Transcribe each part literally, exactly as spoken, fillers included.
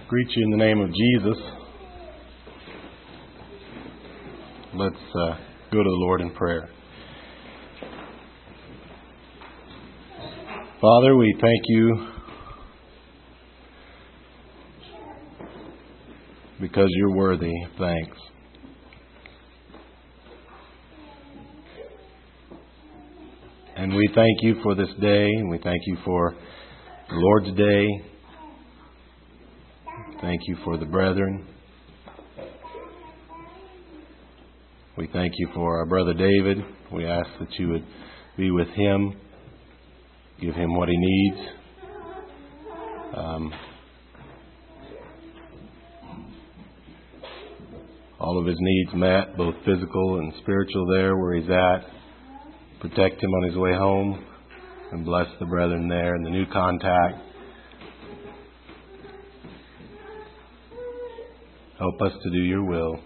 Greet you in the name of Jesus. Let's uh, go to the Lord in prayer. Father, we thank you because you're worthy of thanks. And we thank you for this day, and we thank you for the Lord's Day. Thank you for the brethren. We thank you for our brother David. We ask that you would be with him, give him what he needs. Um, all of his needs met, both physical and spiritual there where he's at. Protect him on his way home and bless the brethren there and the new contact. Help us to do your will.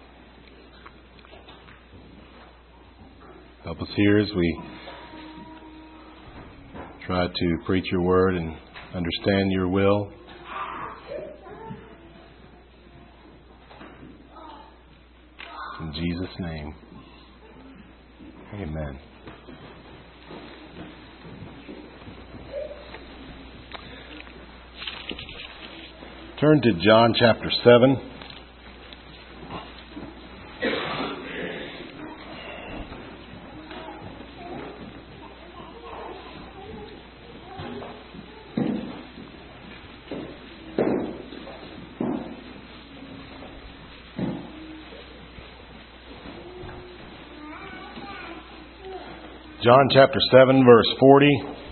Help us here as we try to preach your word and understand your will. In Jesus' name, amen. Turn to John chapter seven. John chapter seven, verse forty.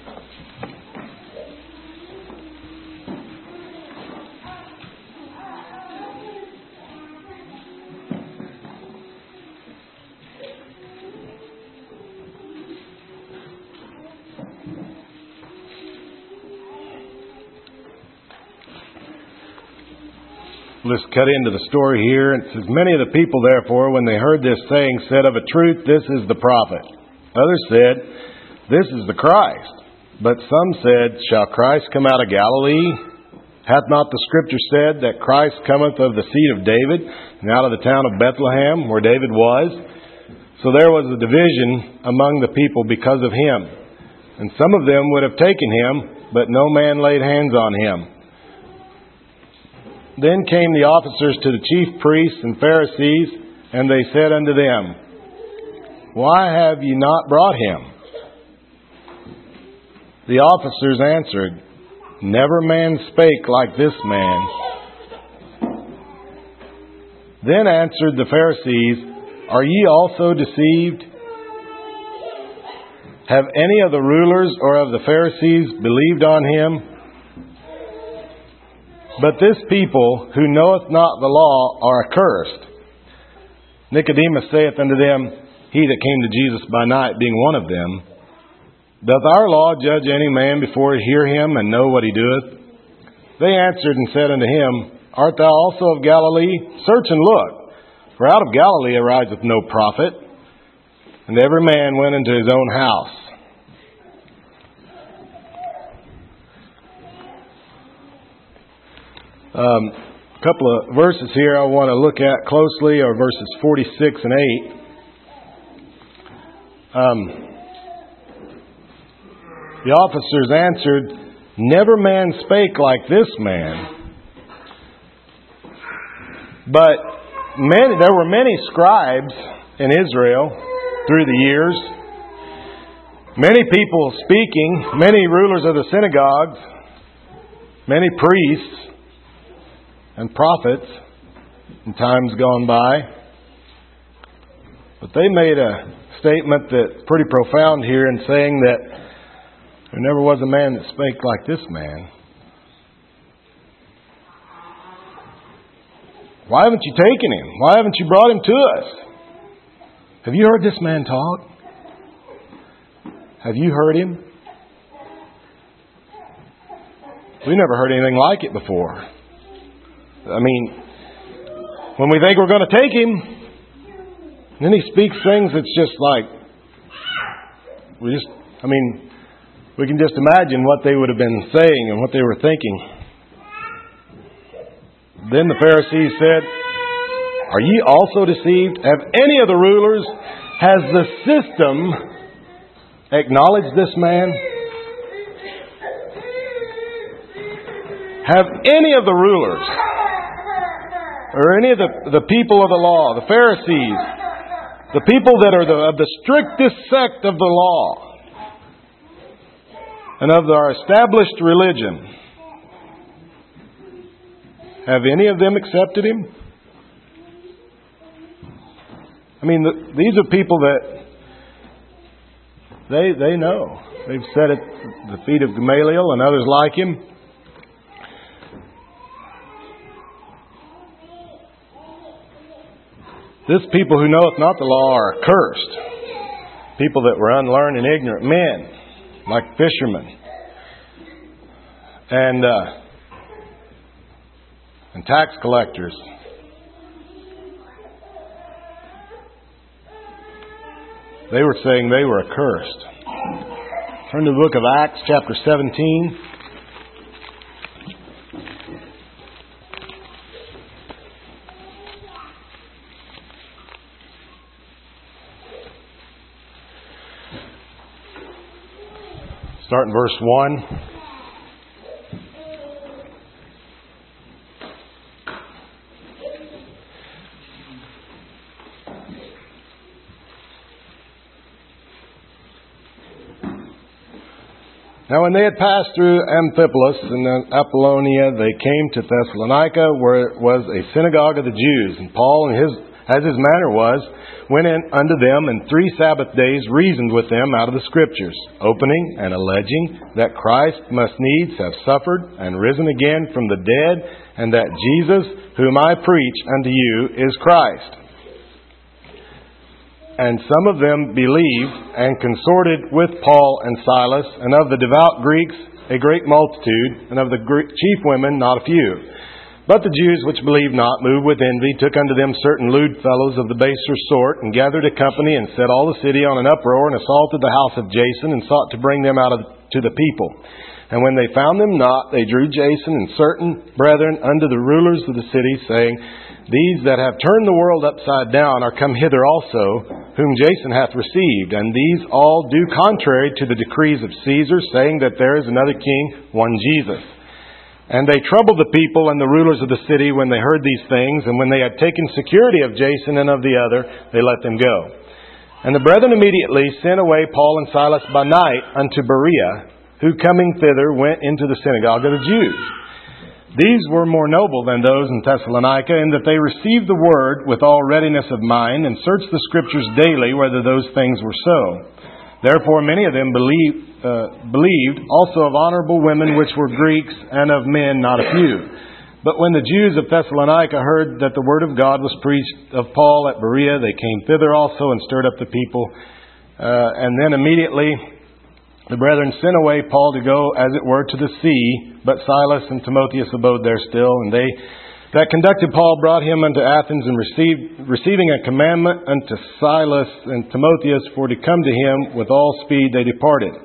Let's cut into the story here. It says, many of the people, therefore, when they heard this saying, said, of a truth, this is the prophet. Others said, this is the Christ. But some said, shall Christ come out of Galilee? Hath not the Scripture said that Christ cometh of the seed of David, and out of the town of Bethlehem, where David was? So there was a division among the people because of him. And some of them would have taken him, but no man laid hands on him. Then came the officers to the chief priests and Pharisees, and they said unto them, why have ye not brought him? The officers answered, never man spake like this man. Then answered the Pharisees, are ye also deceived? Have any of the rulers or of the Pharisees believed on him? But this people, who knoweth not the law, are accursed. Nicodemus saith unto them, he that came to Jesus by night, being one of them, doth our law judge any man before he hear him and know what he doeth? They answered and said unto him, art thou also of Galilee? Search and look, for out of Galilee ariseth no prophet. And every man went into his own house. Um, a couple of verses here I want to look at closely are verses forty-six and eight. Um, the officers answered, never man spake like this man. But many, there were many scribes in Israel through the years. Many people speaking, many rulers of the synagogues, many priests and prophets in times gone by. But they made a statement that's pretty profound here in saying that there never was a man that spake like this man. Why haven't you taken him? Why haven't you brought him to us? Have you heard this man talk? Have you heard him? We never heard anything like it before. I mean, when we think we're going to take him, then he speaks things that's just like, we just, I mean, we can just imagine what they would have been saying and what they were thinking. Then the Pharisees said, "Are ye also deceived? Have any of the rulers, has the system acknowledged this man? Have any of the rulers, or any of the, the people of the law, the Pharisees, the people that are the, of the strictest sect of the law and of our established religion, have any of them accepted Him?" I mean, the, these are people that they they know. They've sat at the feet of Gamaliel and others like him. This people who knoweth not the law are accursed. People that were unlearned and ignorant men, like fishermen. And uh, and tax collectors. They were saying they were accursed. Turn to the book of Acts, chapter seventeen. Start in verse one. Now when they had passed through Amphipolis and Apollonia, they came to Thessalonica, where it was a synagogue of the Jews. And Paul, and his, as his manner was, went in unto them, and three Sabbath days reasoned with them out of the Scriptures, opening and alleging that Christ must needs have suffered and risen again from the dead, and that Jesus, whom I preach unto you, is Christ. And some of them believed and consorted with Paul and Silas, and of the devout Greeks a great multitude, and of the chief women not a few. But the Jews which believed not, moved with envy, took unto them certain lewd fellows of the baser sort, and gathered a company, and set all the city on an uproar, and assaulted the house of Jason, and sought to bring them out of, to the people. And when they found them not, they drew Jason and certain brethren unto the rulers of the city, saying, These that have turned the world upside down are come hither also, whom Jason hath received. And these all do contrary to the decrees of Caesar, saying that there is another king, one Jesus. And they troubled the people and the rulers of the city when they heard these things. And when they had taken security of Jason and of the other, they let them go. And the brethren immediately sent away Paul and Silas by night unto Berea, who coming thither went into the synagogue of the Jews. These were more noble than those in Thessalonica, in that they received the word with all readiness of mind, and searched the Scriptures daily whether those things were so. Therefore many of them believed, uh, believed also of honorable women which were Greeks, and of men not a few. But when the Jews of Thessalonica heard that the word of God was preached of Paul at Berea, they came thither also and stirred up the people. Uh, and then immediately the brethren sent away Paul to go, as it were, to the sea, but Silas and Timotheus abode there still. And they that conducted Paul brought him unto Athens, and received, receiving a commandment unto Silas and Timotheus for to come to him, with all speed they departed.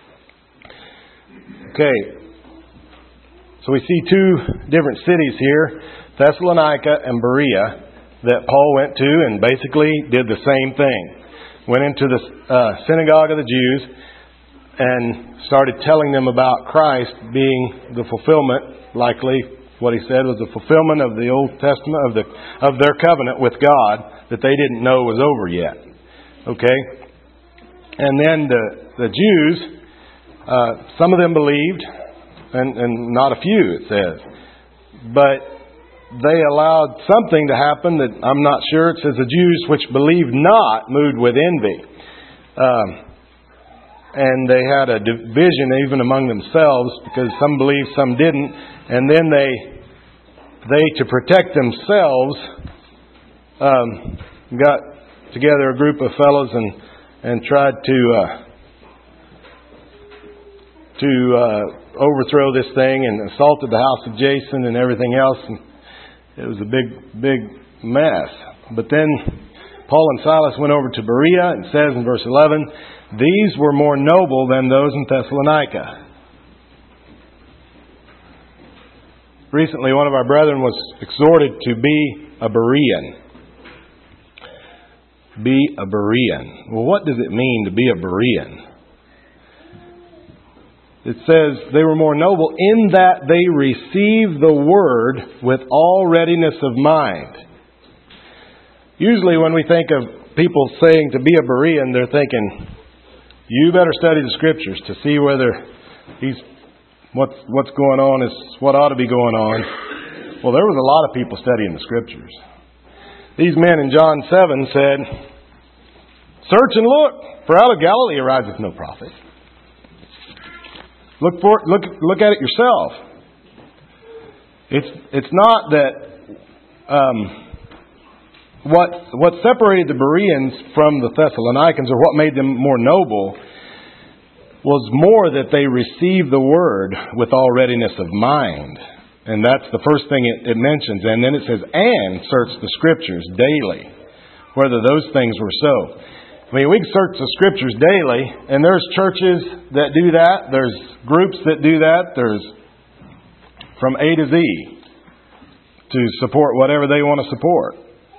Okay, so we see two different cities here, Thessalonica and Berea, that Paul went to and basically did the same thing. Went into the uh, synagogue of the Jews, and started telling them about Christ being the fulfillment, likely what he said was the fulfillment of the Old Testament, of the of their covenant with God that they didn't know was over yet. Okay? And then the, the Jews, uh, some of them believed, and, and not a few, it says. But they allowed something to happen that I'm not sure. It says the Jews which believed not moved with envy. Um, And they had a division even among themselves, because some believed, some didn't. And then they, they to protect themselves, um, got together a group of fellows and and tried to uh, to uh, overthrow this thing, and assaulted the house of Jason and everything else. And it was a big, big mess. But then Paul and Silas went over to Berea, and it says in verse eleven, These were more noble than those in Thessalonica. recently one of our brethren was exhorted to be a Berean. Be a Berean. Well, what does it mean to be a Berean? It says they were more noble in that they received the word with all readiness of mind. Usually when we think of people saying to be a Berean, they're thinking, you better study the Scriptures to see whether he's what's what's going on is what ought to be going on. Well, there was a lot of people studying the Scriptures. These men in John seven said, search and look, for out of Galilee ariseth no prophet. Look for it, look look at it yourself. It's it's not that um, what what separated the Bereans from the Thessalonians, or what made them more noble, was more that they received the word with all readiness of mind. And that's the first thing it, it mentions. And then it says, and search the Scriptures daily, whether those things were so. I mean, we can search the Scriptures daily, and there's churches that do that. There's groups that do that. There's from A to Z to support whatever they want to support.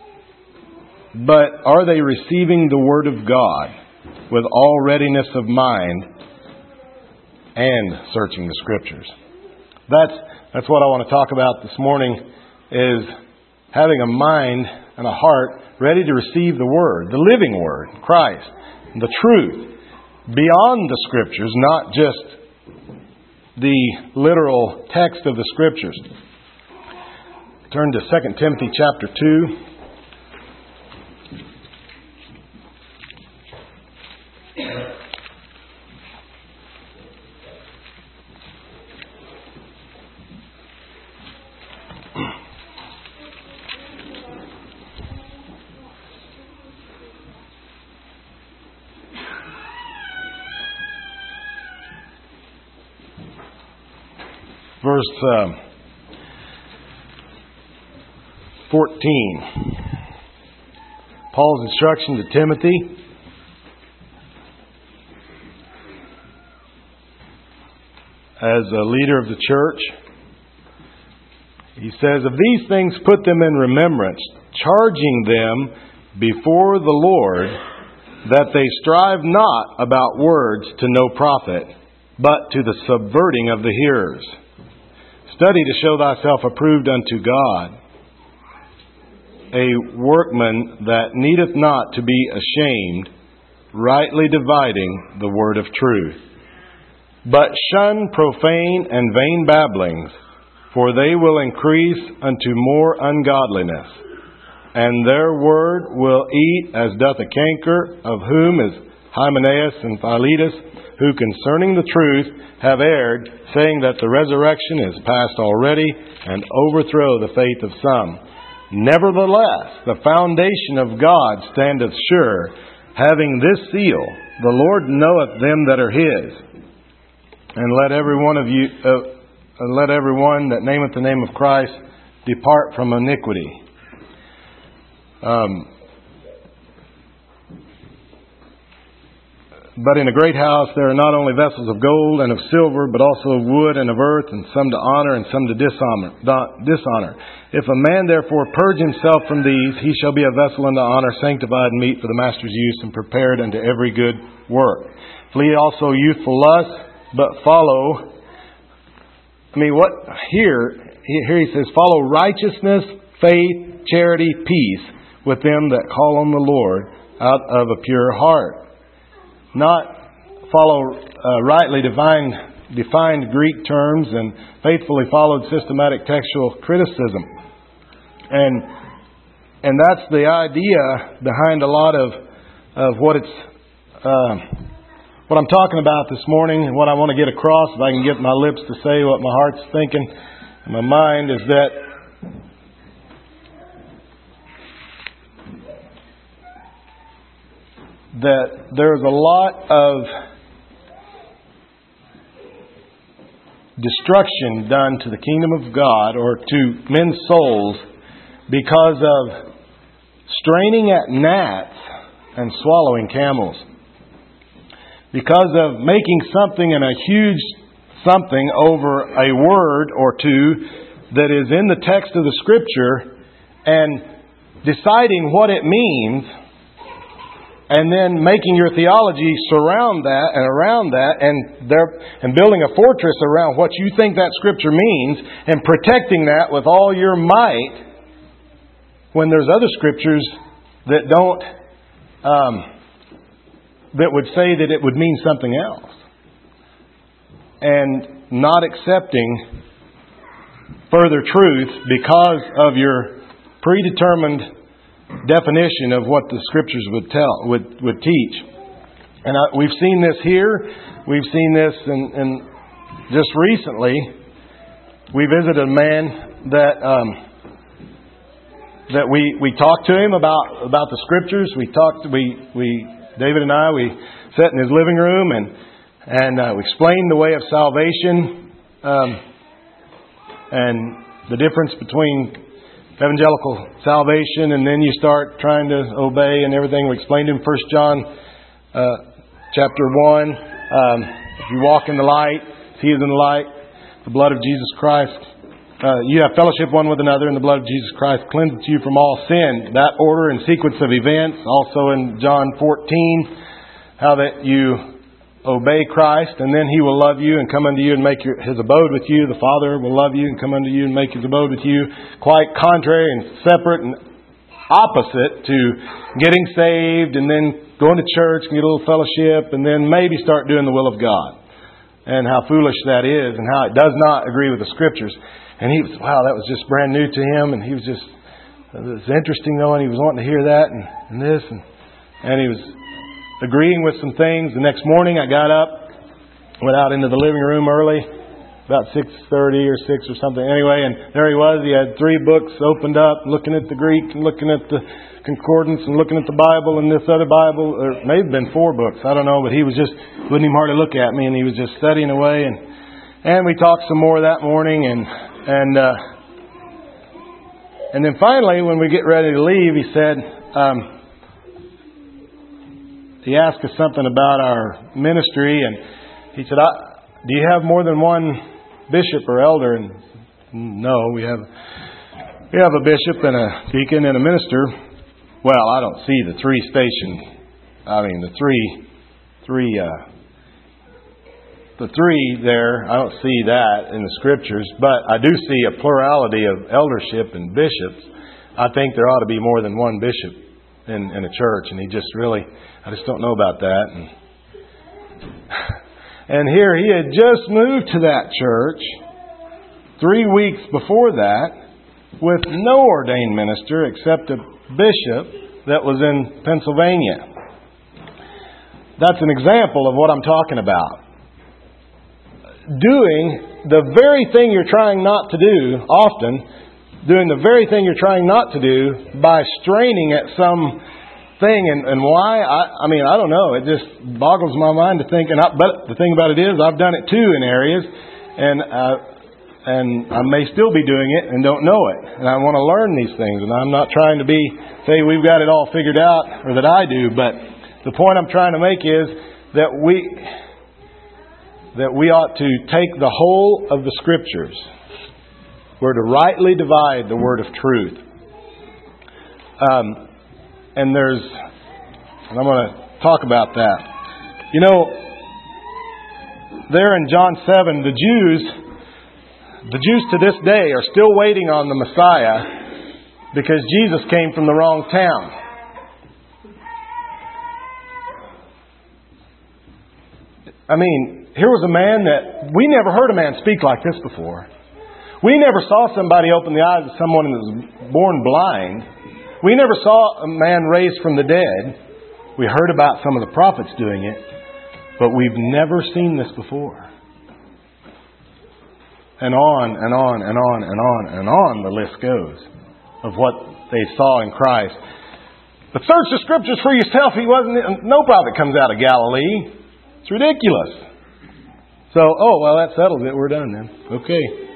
But are they receiving the Word of God with all readiness of mind and searching the Scriptures? That's that's what I want to talk about this morning, is having a mind and a heart ready to receive the Word, the living Word, Christ, the truth, beyond the Scriptures, not just the literal text of the Scriptures. Turn to Second Timothy chapter two. Verse um, fourteen. Paul's instruction to Timothy. As a leader of the church, he says, of these things put them in remembrance, charging them before the Lord that they strive not about words to no profit, but to the subverting of the hearers. Study to show thyself approved unto God, a workman that needeth not to be ashamed, rightly dividing the word of truth. But shun profane and vain babblings, for they will increase unto more ungodliness. And their word will eat as doth a canker, of whom is Hymenaeus and Philetus, who concerning the truth have erred, saying that the resurrection is past already, and overthrow the faith of some. Nevertheless, the foundation of God standeth sure, having this seal, the Lord knoweth them that are His. And let every one of you, uh, and let every one that nameth the name of Christ depart from iniquity. Um, But in a great house there are not only vessels of gold and of silver, but also of wood and of earth, and some to honor and some to dishonor. dishonor. If a man therefore purge himself from these, he shall be a vessel unto honor, sanctified and meet for the master's use, and prepared unto every good work. Flee also youthful lusts, but follow. I mean, what here? Here he says, follow righteousness, faith, charity, peace with them that call on the Lord out of a pure heart. Not follow uh, rightly defined, defined Greek terms and faithfully followed systematic textual criticism. And and that's the idea behind a lot of of what it's uh, what I'm talking about this morning, and what I want to get across, if I can get my lips to say what my heart's thinking, and my mind, is that that there's a lot of destruction done to the kingdom of God, or to men's souls, because of straining at gnats and swallowing camels. Because of making something and a huge something over a word or two that is in the text of the Scripture and deciding what it means, and then making your theology surround that and around that, and there, and building a fortress around what you think that Scripture means, and protecting that with all your might, when there's other Scriptures that don't, um, that would say that it would mean something else, and not accepting further truth because of your predetermined definition of what the Scriptures would tell, would would teach. And I, we've seen this here. We've seen this in, in just recently. We visited a man that um, that we, we talked to him about about the Scriptures. We talked. We we David and I we sat in his living room and and uh, we explained the way of salvation um, and the difference between evangelical salvation, and then you start trying to obey and everything. We explained in First John uh, chapter one. Um, if you walk in the light, as He is in the light, the blood of Jesus Christ, uh, you have fellowship one with another, and the blood of Jesus Christ cleanses you from all sin. That order and sequence of events. Also in John fourteen, how that you obey Christ, and then He will love you and come unto you and make your, His abode with you. The Father will love you and come unto you and make His abode with you. Quite contrary and separate and opposite to getting saved and then going to church and get a little fellowship and then maybe start doing the will of God. And how foolish that is and how it does not agree with the Scriptures. And he was, wow, that was just brand new to him, and he was just, it was interesting though, and he was wanting to hear that and, and this and, and he was agreeing with some things. The next morning I got up, went out into the living room early, about six thirty or six or something. Anyway, and there he was. He had three books opened up, looking at the Greek and looking at the concordance and looking at the Bible and this other Bible. Or it may have been four books, I don't know. But he was just, wouldn't even hardly look at me, and he was just studying away. And and we talked some more that morning. And and uh, and then finally, when we get ready to leave, he said, um, he asked us something about our ministry, and he said, I, do you have more than one bishop or elder? And no, we have we have a bishop and a deacon and a minister. Well, I don't see the three station. I mean, the three, three, uh, the three there. I don't see that in the Scriptures, but I do see a plurality of eldership and bishops. I think there ought to be more than one bishop in, in a church, and he just really, I just don't know about that. And, and here he had just moved to that church three weeks before that with no ordained minister except a bishop that was in Pennsylvania. That's an example of what I'm talking about. Doing the very thing you're trying not to do, often, doing the very thing you're trying not to do by straining at some thing. And, and why? I, I mean, I don't know. It just boggles my mind to think. And I, but the thing about it is, I've done it too in areas, and uh, and I may still be doing it and don't know it. And I want to learn these things. And I'm not trying to be say we've got it all figured out, or that I do. But the point I'm trying to make is that we that we ought to take the whole of the Scriptures. We're to rightly divide the word of truth. Um, and there's, and I'm going to talk about that. You know, there in John seven, the Jews, the Jews to this day are still waiting on the Messiah because Jesus came from the wrong town. I mean, here was a man that we never heard a man speak like this before. We never saw somebody open the eyes of someone who was born blind. We never saw a man raised from the dead. We heard about some of the prophets doing it, but we've never seen this before. And on and on and on and on and on the list goes of what they saw in Christ. But search the Scriptures for yourself. He wasn't. No prophet comes out of Galilee. It's ridiculous. So, oh, well, that settles it. We're done then. Okay.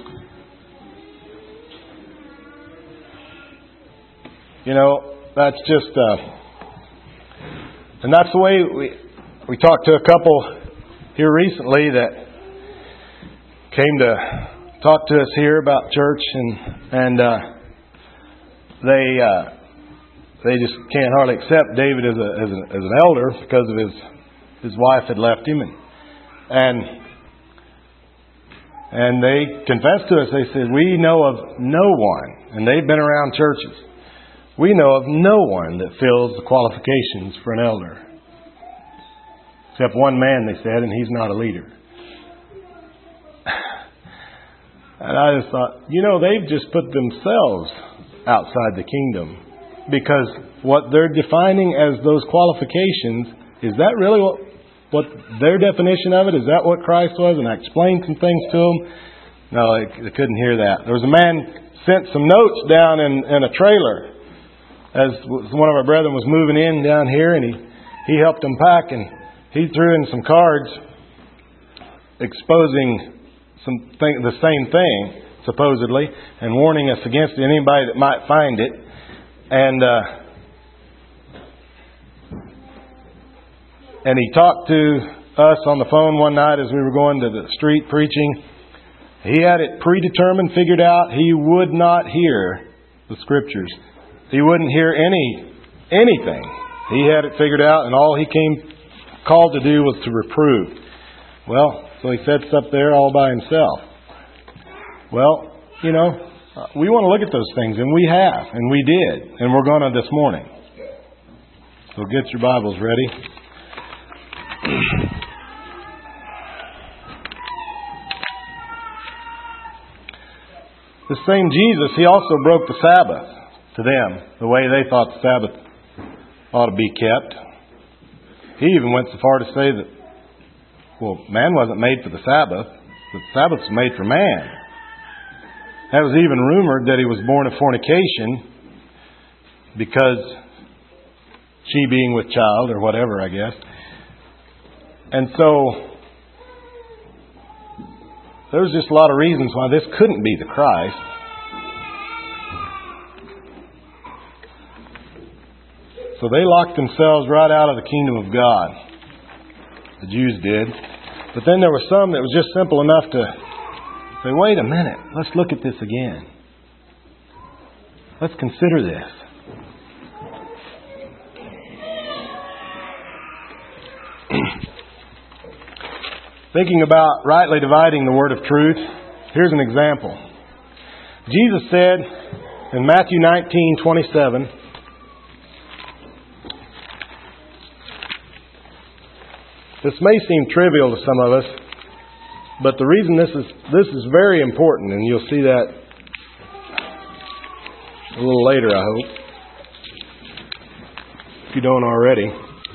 You know, that's just, uh, and that's the way we, we talked to a couple here recently that came to talked to us here about church, and and uh, they uh, they just can't hardly accept David as a as, a, as an elder because of his his wife had left him, and and and they confessed to us. They said, "We know of no one," and they've been around churches. We know of no one that fills the qualifications for an elder. Except one man, they said, and he's not a leader. And I just thought, you know, they've just put themselves outside the kingdom. Because what they're defining as those qualifications, is that really what, what their definition of it? Is that what Christ was? And I explained some things to them. No, they, they couldn't hear that. There was a man sent some notes down in, in a trailer as one of our brethren was moving in down here, and he, he helped them pack, and he threw in some cards exposing some thing, the same thing, supposedly, and warning us against anybody that might find it. And uh, and he talked to us on the phone one night as we were going to the street preaching. He had it predetermined, figured out. He would not hear the Scriptures. He wouldn't hear any anything. He had it figured out, and all he came called to do was to reprove. Well, so he sits up there all by himself. Well, you know, we want to look at those things, and we have, and we did, and we're going to this morning. So get your Bibles ready. The same Jesus, He also broke the Sabbath to them, the way they thought the Sabbath ought to be kept. He even went so far to say that, well, man wasn't made for the Sabbath, but the Sabbath was made for man. That was even rumored that He was born of fornication because she being with child or whatever, I guess. And so there's just a lot of reasons why this couldn't be the Christ. So they locked themselves right out of the kingdom of God. The Jews did. But then there were some that was just simple enough to say, wait a minute, let's look at this again. Let's consider this. Thinking about rightly dividing the word of truth, here's an example. Jesus said in Matthew nineteen twenty-seven, this may seem trivial to some of us, but the reason this is this is very important, and you'll see that a little later, I hope, if you don't already.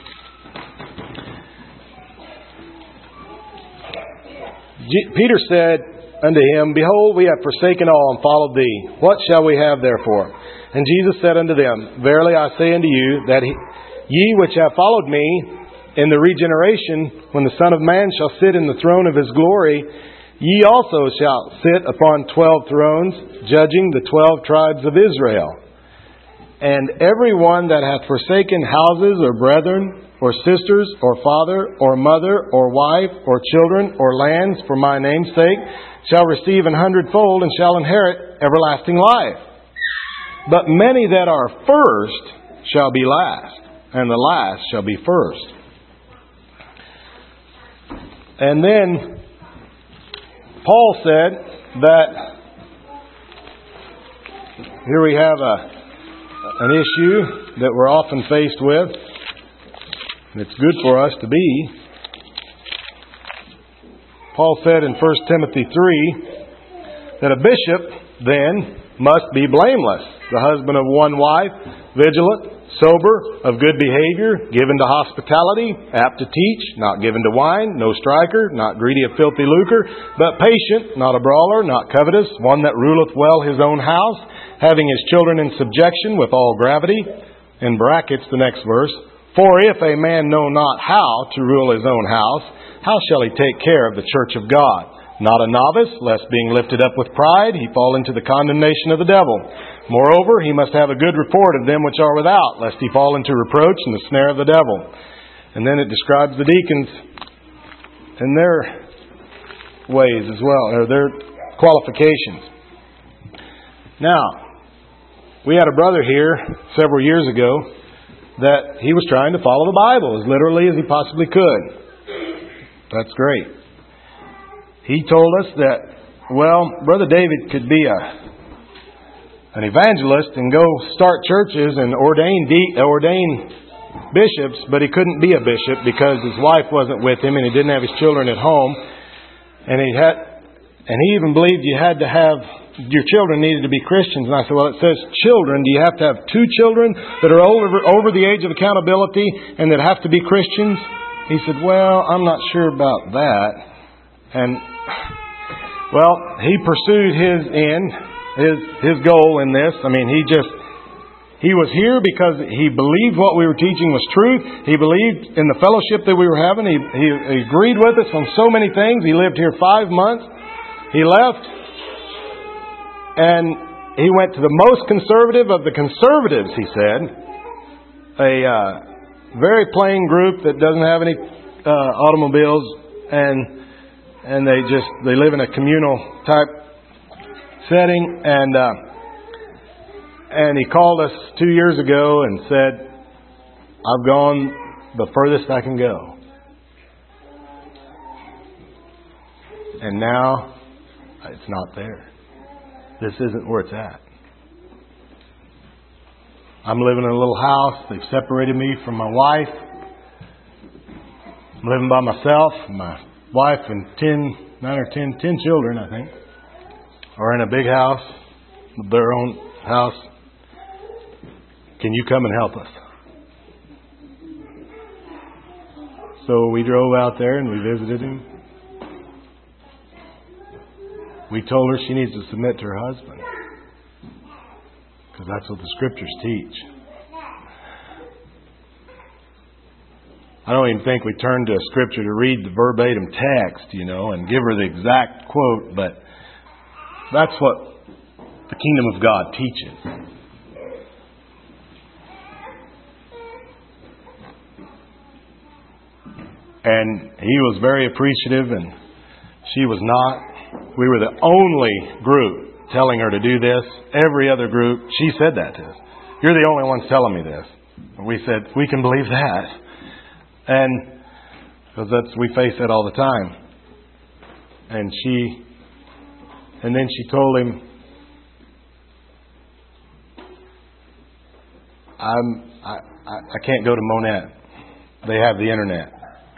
Peter said unto Him, Behold, we have forsaken all and followed Thee. What shall we have therefore? And Jesus said unto them, Verily I say unto you, that he, ye which have followed Me, in the regeneration, when the Son of Man shall sit in the throne of His glory, ye also shall sit upon twelve thrones, judging the twelve tribes of Israel. And every one that hath forsaken houses, or brethren, or sisters, or father, or mother, or wife, or children, or lands, for My name's sake, shall receive an hundredfold, and shall inherit everlasting life. But many that are first shall be last, and the last shall be first. And then Paul said that here we have a an issue that we're often faced with. And it's good for us to be. Paul said in First Timothy three that a bishop then must be blameless, the husband of one wife, vigilant, sober, of good behavior, given to hospitality, apt to teach, not given to wine, no striker, not greedy of filthy lucre, but patient, not a brawler, not covetous, one that ruleth well his own house, having his children in subjection with all gravity. In brackets, the next verse, For if a man know not how to rule his own house, how shall he take care of the church of God? Not a novice, lest being lifted up with pride, he fall into the condemnation of the devil. Moreover, he must have a good report of them which are without, lest he fall into reproach and the snare of the devil. And then it describes the deacons and their ways as well, or their qualifications. Now, we had a brother here several years ago that he was trying to follow the Bible as literally as he possibly could. That's great. He told us that, well, Brother David could be a an evangelist and go start churches and ordain de- ordain bishops, but he couldn't be a bishop because his wife wasn't with him and he didn't have his children at home. And he had, and he even believed you had to have your children needed to be Christians. And I said, well, it says children. Do you have to have two children that are over over the age of accountability and that have to be Christians? He said, well, I'm not sure about that. And well, he pursued his end. His his goal in this. I mean, he just, he was here because he believed what we were teaching was truth. He believed in the fellowship that we were having. He, he, he agreed with us on so many things. He lived here five months. He left. And he went to the most conservative of the conservatives, he said. A uh, very plain group that doesn't have any uh, automobiles. And and they just, they live in a communal type setting, and uh, and he called us two years ago and said, I've gone the furthest I can go. And now it's not there. This isn't where it's at. I'm living in a little house. They've separated me from my wife. I'm living by myself. My wife and ten, nine or ten, ten children, I think, are in a big house, their own house. Can you come and help us? So we drove out there and we visited him. We told her she needs to submit to her husband, because that's what the Scriptures teach. I don't even think we turned to a Scripture to read the verbatim text, you know, and give her the exact quote, but that's what the kingdom of God teaches. And he was very appreciative, and she was not. We were the only group telling her to do this. Every other group, she said that to us. You're the only ones telling me this. And we said, we can believe that. And because that's, we face that all the time. And she, and then she told him, I'm, I, I, I can't go to Monette. They have the internet.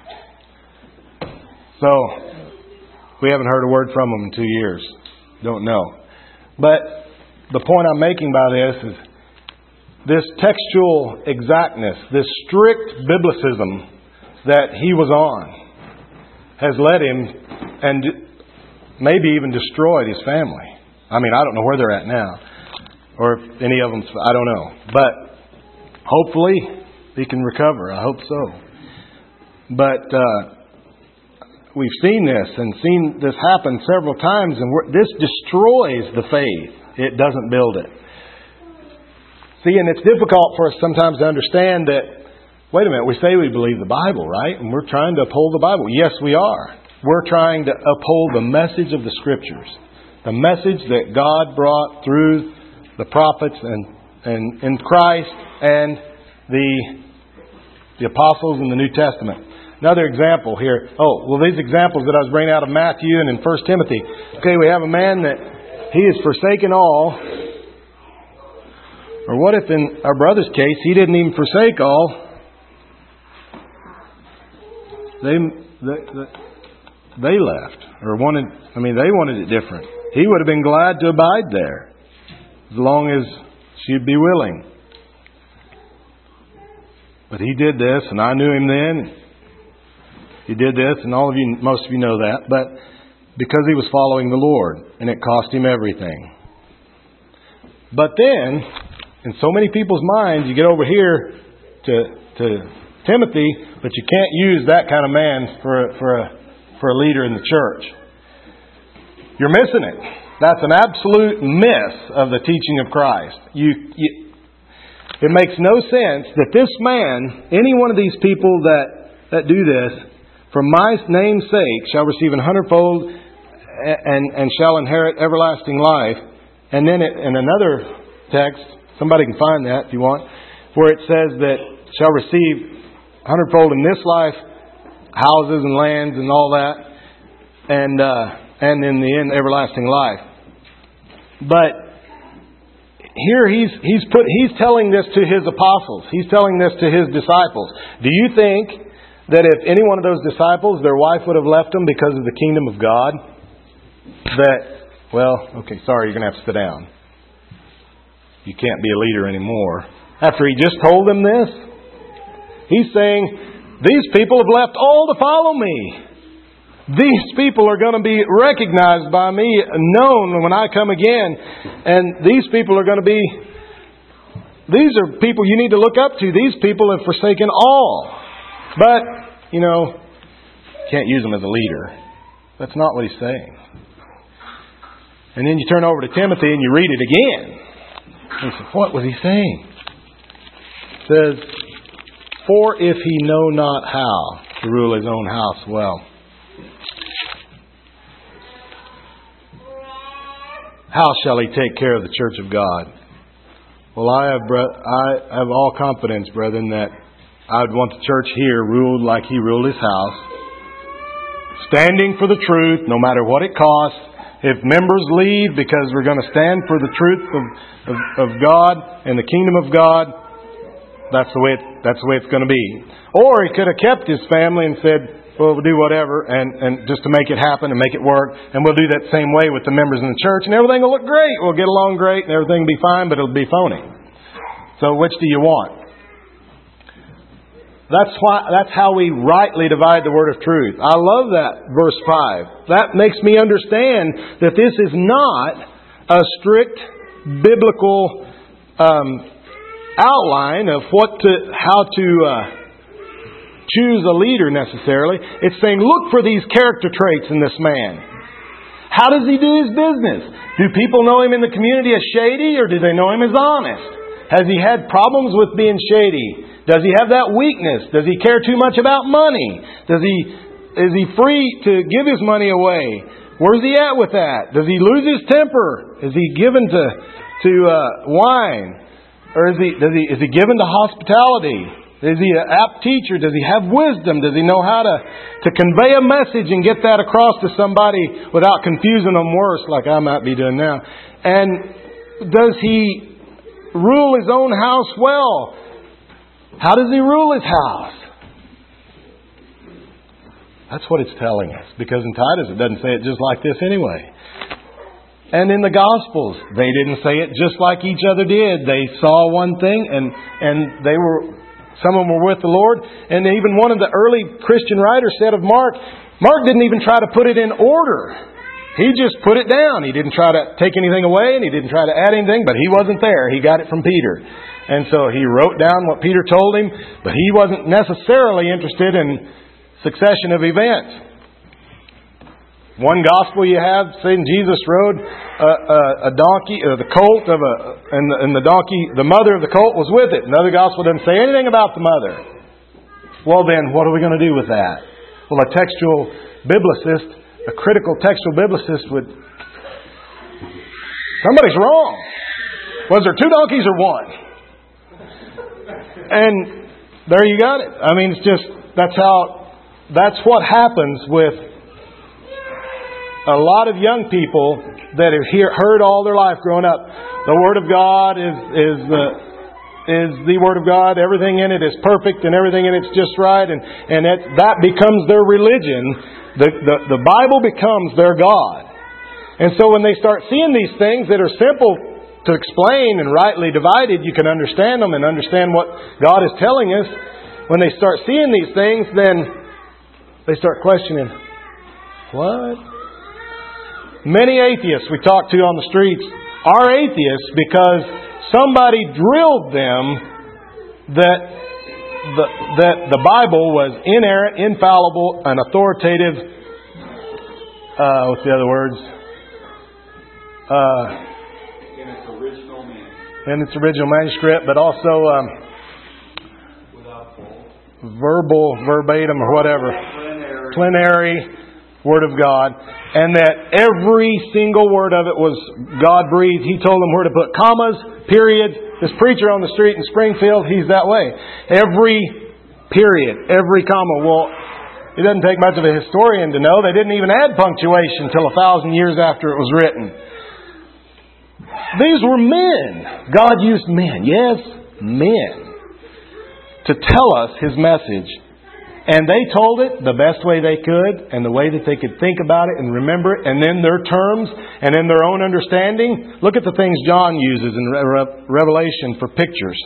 So, we haven't heard a word from them in two years. Don't know. But the point I'm making by this is this textual exactness, this strict biblicism that he was on has led him and maybe even destroyed his family. I mean, I don't know where they're at now. Or if any of them, I don't know. But hopefully he can recover. I hope so. But uh, we've seen this and seen this happen several times, and we're, this destroys the faith. It doesn't build it. See, and it's difficult for us sometimes to understand that, wait a minute, we say we believe the Bible, right? And we're trying to uphold the Bible. Yes, we are. We're trying to uphold the message of the Scriptures. The message that God brought through the prophets and, and in Christ and the, the apostles in the New Testament. Another example here. Oh, well, these examples that I was bringing out of Matthew and in First Timothy. Okay, we have a man that he has forsaken all. Or what if in our brother's case, he didn't even forsake all? They, they, they left. Or wanted, I mean, they wanted it different. He would have been glad to abide there, as long as she'd be willing. But he did this, and I knew him then. He did this, and all of you, most of you know that, but because he was following the Lord, and it cost him everything. But then, in so many people's minds, you get over here to to Timothy, but you can't use that kind of man for a, for a for a leader in the church. You're missing it. That's an absolute miss of the teaching of Christ. You, you, it makes no sense that this man, any one of these people that that do this, for my name's sake, shall receive an hundredfold and, and shall inherit everlasting life. And then it, in another text, somebody can find that if you want, where it says that shall receive hundredfold in this life, houses and lands and all that, and uh, and in the end, everlasting life. But here he's he's put he's telling this to his apostles. He's telling this to his disciples. Do you think that if any one of those disciples, their wife would have left them because of the kingdom of God, that, well, okay, sorry, you're going to have to sit down. You can't be a leader anymore. After he just told them this, he's saying, these people have left all to follow me. These people are going to be recognized by me, known when I come again. And these people are going to be, these are people you need to look up to. These people have forsaken all. But, you know, can't use them as a leader. That's not what he's saying. And then you turn over to Timothy and you read it again. And you say, what was he saying? It says, for if he know not how to rule his own house well, how shall he take care of the church of God? Well, I have, I have all confidence, brethren, that I would want the church here ruled like he ruled his house, standing for the truth, no matter what it costs. If members leave because we're going to stand for the truth of, of, of God and the kingdom of God, that's the way it, that's the way it's going to be. Or he could have kept his family and said, well, we'll do whatever, and, and just to make it happen and make it work, and we'll do that same way with the members in the church, and everything will look great. We'll get along great, and everything will be fine, but it'll be phony. So which do you want? That's why. That's how we rightly divide the word of truth. I love that verse five. That makes me understand that this is not a strict biblical um, outline of what to, how to uh, choose a leader necessarily. It's saying, look for these character traits in this man. How does he do his business? Do people know him in the community as shady, or do they know him as honest? Has he had problems with being shady? Does he have that weakness? Does he care too much about money? Does he is he free to give his money away? Where's he at with that? Does he lose his temper? Is he given to to uh, wine, or is he does he is he given to hospitality? Is he an apt teacher? Does he have wisdom? Does he know how to to convey a message and get that across to somebody without confusing them worse, like I might be doing now? And does he rule his own house well? How does he rule his house? That's what it's telling us. Because in Titus it doesn't say it just like this anyway. And in the Gospels, they didn't say it just like each other did. They saw one thing and, and they were, some of them were with the Lord. And even one of the early Christian writers said of Mark, Mark didn't even try to put it in order. He just put it down. He didn't try to take anything away and he didn't try to add anything, but he wasn't there. He got it from Peter. And so he wrote down what Peter told him, but he wasn't necessarily interested in succession of events. One gospel you have saying Jesus rode a, a, a donkey, uh, the colt of a, and the, and the donkey, the mother of the colt was with it. Another gospel doesn't say anything about the mother. Well then, what are we going to do with that? Well, a textual biblicist, a critical textual biblicist would... Somebody's wrong. Was there two donkeys or one? And there you got it. I mean, it's just, that's how, that's what happens with a lot of young people that have hear, heard all their life growing up. The Word of God is, is the, is the Word of God. Everything in it is perfect and everything in it's just right. And, and it, that becomes their religion. The, the, the Bible becomes their God. And so when they start seeing these things that are simple to explain and rightly divided, you can understand them and understand what God is telling us. When they start seeing these things, then they start questioning, what? Many atheists we talk to on the streets are atheists because somebody drilled them that the, that the Bible was inerrant, infallible, and authoritative. Uh, what's the other words? Uh, in its original manuscript, but also um, verbal, verbatim, or whatever. Plenary. Word of God, and that every single word of it was God-breathed. He told them where to put commas, periods. This preacher on the street in Springfield, he's that way. Every period, every comma. Well, it doesn't take much of a historian to know. They didn't even add punctuation until a thousand years after it was written. These were men. God used men. Yes, men. To tell us His message. And they told it the best way they could and the way that they could think about it and remember it, and in their terms and in their own understanding. Look at the things John uses in Re- Revelation for pictures.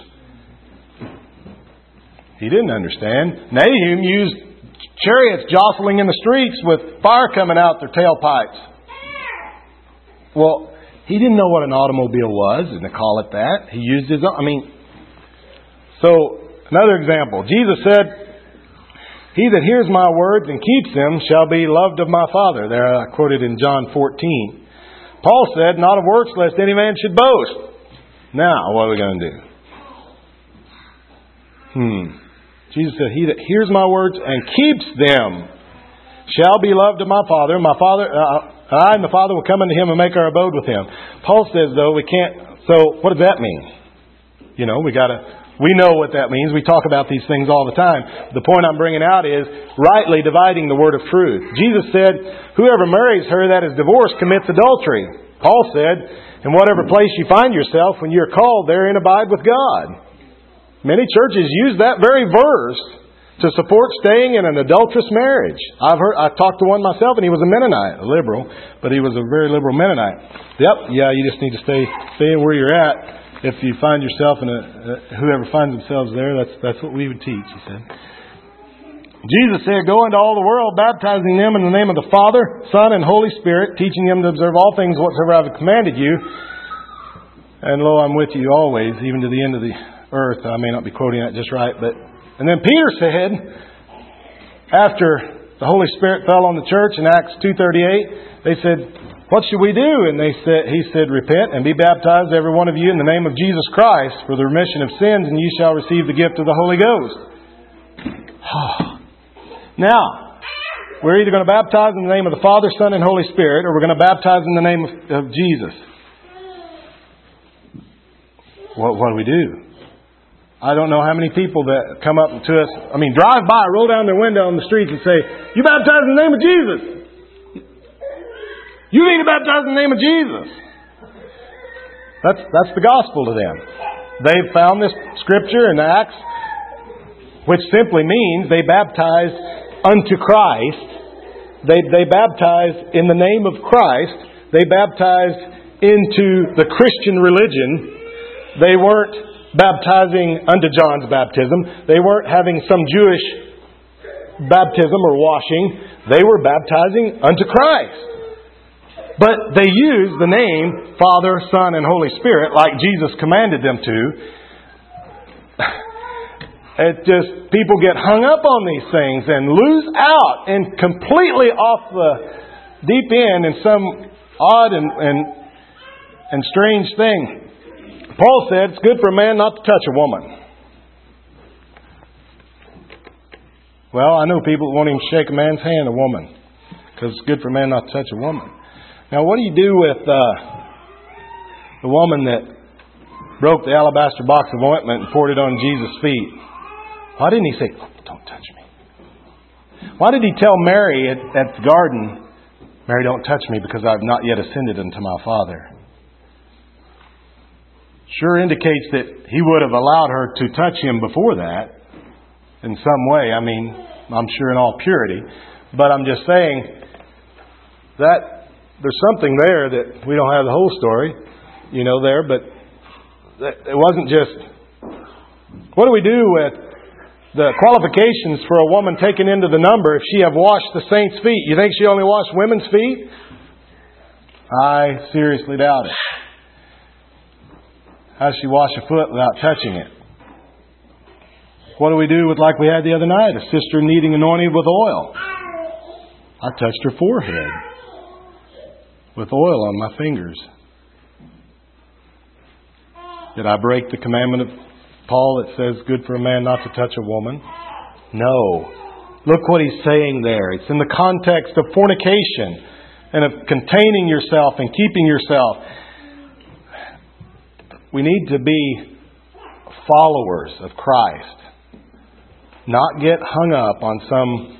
He didn't understand. Nahum used chariots jostling in the streets with fire coming out their tailpipes. Well, he didn't know what an automobile was, and to call it that. He used his own. I mean, so another example. Jesus said, "He that hears my words and keeps them shall be loved of my Father." There I quoted in John fourteen. Paul said, "Not of works, lest any man should boast." Now, what are we going to do? Hmm. Jesus said, "He that hears my words and keeps them shall be loved of my Father. My Father, uh, I and the Father will come unto him and make our abode with him." Paul says, though, we can't. So, what does that mean? You know, we got to. We know what that means. We talk about these things all the time. The point I'm bringing out is rightly dividing the word of truth. Jesus said, "Whoever marries her that is divorced commits adultery." Paul said, "In whatever place you find yourself, when you're called, therein abide with God." Many churches use that very verse to support staying in an adulterous marriage. I've heard, I've talked to one myself, and he was a Mennonite, a liberal, but he was a very liberal Mennonite. Yep, yeah, you just need to stay, stay where you're at. If you find yourself in a, uh, whoever finds themselves there, that's that's what we would teach, he said. Jesus said, "Go into all the world, baptizing them in the name of the Father, Son, and Holy Spirit, teaching them to observe all things whatsoever I have commanded you. And lo, I'm with you always, even to the end of the earth." I may not be quoting that just right, but and then Peter said, after the Holy Spirit fell on the church in Acts two thirty-eight, they said, "What should we do?" And they said, he said, "Repent and be baptized, every one of you, in the name of Jesus Christ, for the remission of sins, and ye shall receive the gift of the Holy Ghost." Now, we're either going to baptize in the name of the Father, Son, and Holy Spirit, or we're going to baptize in the name of, of Jesus. What, what do we do? I don't know how many people that come up to us, I mean, drive by, roll down their window on the streets and say, "You baptize in the name of Jesus. You need to baptize in the name of Jesus." That's that's the gospel to them. They've found this scripture in Acts, which simply means they baptized unto Christ. They they baptized in the name of Christ. They baptized into the Christian religion. They weren't baptizing unto John's baptism. They weren't having some Jewish baptism or washing. They were baptizing unto Christ. But they used the name Father, Son, and Holy Spirit like Jesus commanded them to. It just, people get hung up on these things and lose out and completely off the deep end in some odd and, and, and strange thing. Paul said it's good for a man not to touch a woman. Well, I know people that won't even shake a man's hand, a woman, because it's good for a man not to touch a woman. Now, what do you do with uh, the woman that broke the alabaster box of ointment and poured it on Jesus' feet? Why didn't he say, "Oh, don't touch me"? Why did he tell Mary at, at the garden, "Mary, don't touch me because I've not yet ascended unto my Father"? Sure indicates that he would have allowed her to touch him before that in some way. I mean, I'm sure in all purity. But I'm just saying that there's something there that we don't have the whole story, you know, there. But it wasn't just... What do we do with the qualifications for a woman taken into the number if she have washed the saints' feet? You think she only washed women's feet? I seriously doubt it. How does she wash a foot without touching it? What do we do with, like we had the other night, a sister needing anointed with oil? I touched her forehead with oil on my fingers. Did I break the commandment of Paul that says good for a man not to touch a woman? No. Look what he's saying there. It's in the context of fornication and of containing yourself and keeping yourself. We need to be followers of Christ. Not get hung up on some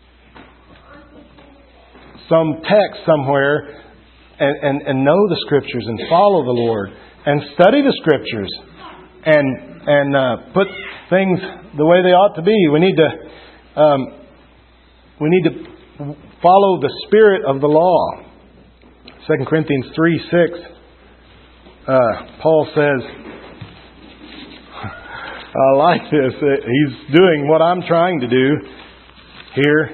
some text somewhere and, and, and know the Scriptures and follow the Lord and study the Scriptures and and uh, put things the way they ought to be. We need to um, we need to follow the spirit of the law. Second Corinthians three six. Uh, Paul says, I like this. He's doing what I'm trying to do here.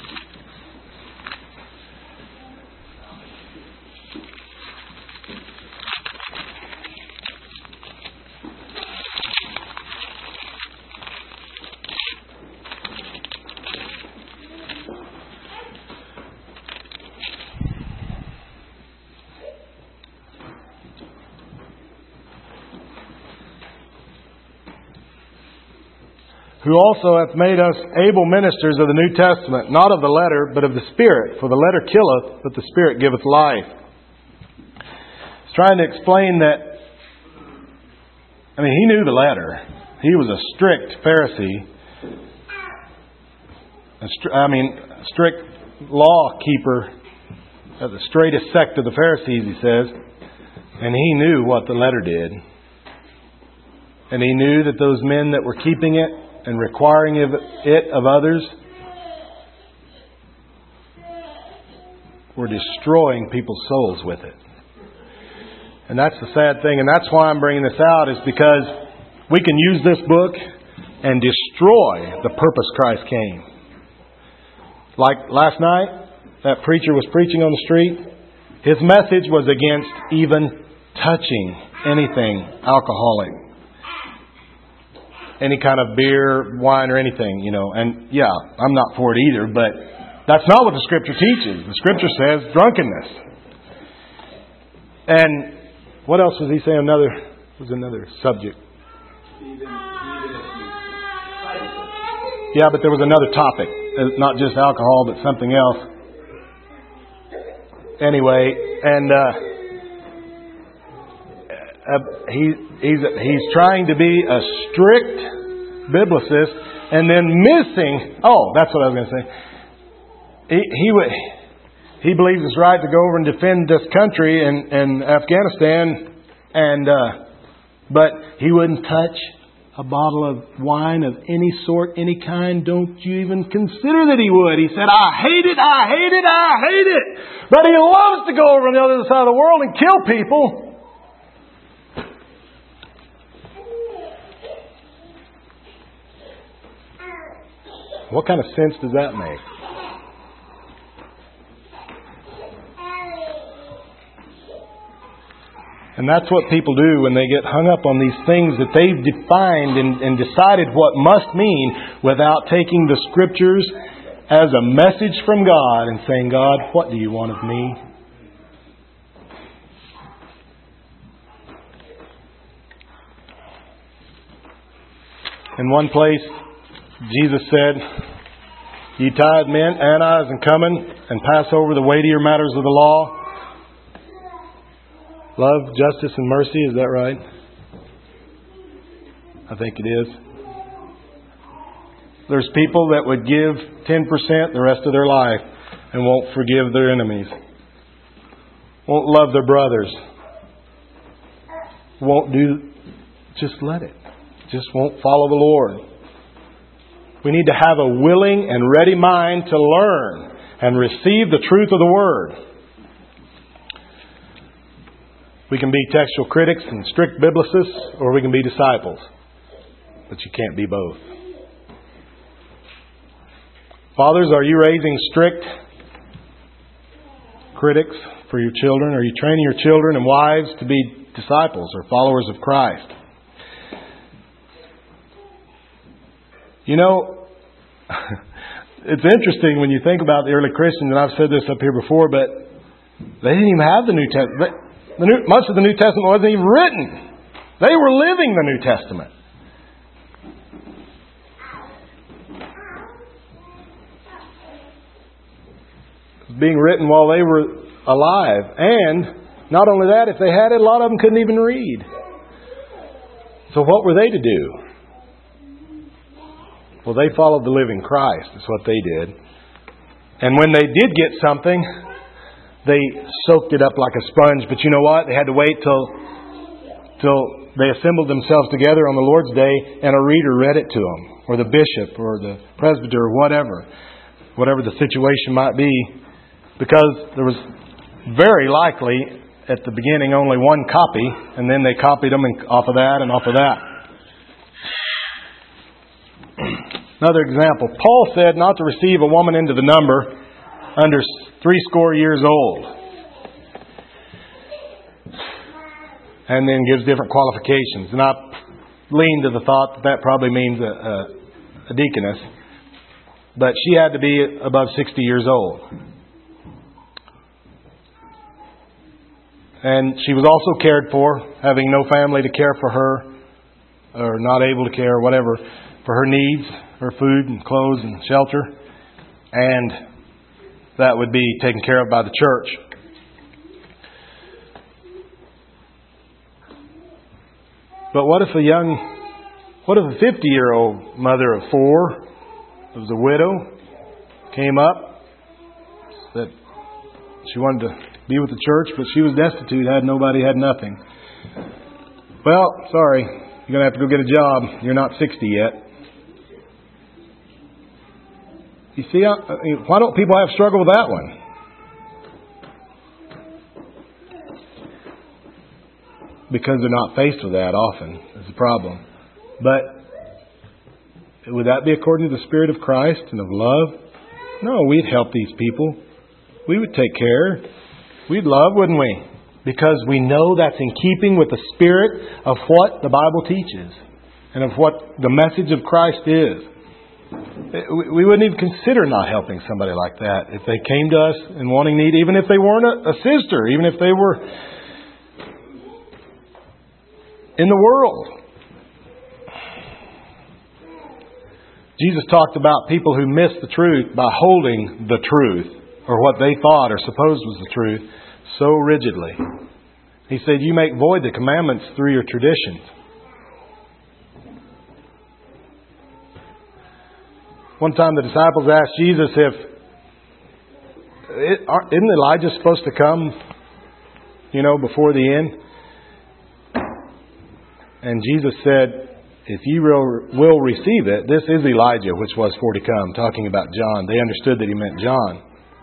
Who also hath made us able ministers of the New Testament, not of the letter, but of the Spirit. For the letter killeth, but the Spirit giveth life. He's trying to explain that, I mean, he knew the letter. He was a strict Pharisee. A stri- I mean, a strict law keeper of the straightest sect of the Pharisees, he says. And he knew what the letter did. And he knew that those men that were keeping it and requiring it of others were destroying people's souls with it. And that's the sad thing. And that's why I'm bringing this out, is because we can use this book and destroy the purpose Christ came. Like last night, that preacher was preaching on the street. His message was against even touching anything alcoholic. Any kind of beer, wine, or anything, you know. And yeah, I'm not for it either, but that's not what the Scripture teaches. The Scripture says drunkenness. And what else was he saying? Another was another subject. Yeah, but there was another topic, not just alcohol, but something else. Anyway, and uh, uh, he he's he's trying to be a strict biblicist, and then missing. Oh, that's what I was going to say. He he would. He believes it's right to go over and defend this country in, in Afghanistan, and uh, but he wouldn't touch a bottle of wine of any sort, any kind. Don't you even consider that he would. He said, I hate it, I hate it, I hate it. But he loves to go over on the other side of the world and kill people. What kind of sense does that make? And that's what people do when they get hung up on these things that they've defined and, and decided what must mean, without taking the Scriptures as a message from God and saying, God, what do you want of me? In one place, Jesus said, Ye tithe men, Ananias and Cummin, and pass over the weightier matters of the law, love, justice, and mercy. Is that right? I think it is. There's people that would give ten percent the rest of their life and won't forgive their enemies. Won't love their brothers. Won't do... Just let it. Just won't follow the Lord. We need to have a willing and ready mind to learn and receive the truth of the Word. We can be textual critics and strict biblicists, or we can be disciples. But you can't be both. Fathers, are you raising strict critics for your children? Are you training your children and wives to be disciples or followers of Christ? You know, it's interesting when you think about the early Christians, and I've said this up here before, but they didn't even have the New Testament. The New, most of the New Testament wasn't even written. They were living the New Testament. being written while they were alive. And not only that, if they had it, a lot of them couldn't even read. So what were they to do? Well, they followed the living Christ. That's what they did. And when they did get something, they soaked it up like a sponge. But you know what? They had to wait till, till they assembled themselves together on the Lord's Day and a reader read it to them. Or the bishop or the presbyter or whatever. Whatever the situation might be. Because there was very likely at the beginning only one copy. And then they copied them and off of that and off of that. Another example. Paul said not to receive a woman into the number under three score years old. And then gives different qualifications. And I lean to the thought that that probably means a, a, a deaconess. But she had to be above sixty years old. And she was also cared for, having no family to care for her, or not able to care, whatever, for her needs, her food and clothes and shelter. And that would be taken care of by the church. But what if a young, what if a fifty-year-old mother of four, who was a widow, came up, that she wanted to be with the church, but she was destitute, had nobody, had nothing. Well, sorry, you're going to have to go get a job. You're not sixty yet. You see, why don't people have struggle with that one? Because they're not faced with that often. Is the problem. But would that be according to the Spirit of Christ and of love? No, we'd help these people. We would take care. We'd love, wouldn't we? Because we know that's in keeping with the spirit of what the Bible teaches and of what the message of Christ is. We wouldn't even consider not helping somebody like that if they came to us in wanting need, even if they weren't a, a sister, even if they were in the world. Jesus talked about people who missed the truth by holding the truth, or what they thought or supposed was the truth, so rigidly. He said, you make void the commandments through your traditions. One time the disciples asked Jesus if, isn't Elijah supposed to come, you know, before the end? And Jesus said, if you will receive it, this is Elijah, which was for to come, talking about John. They understood that he meant John.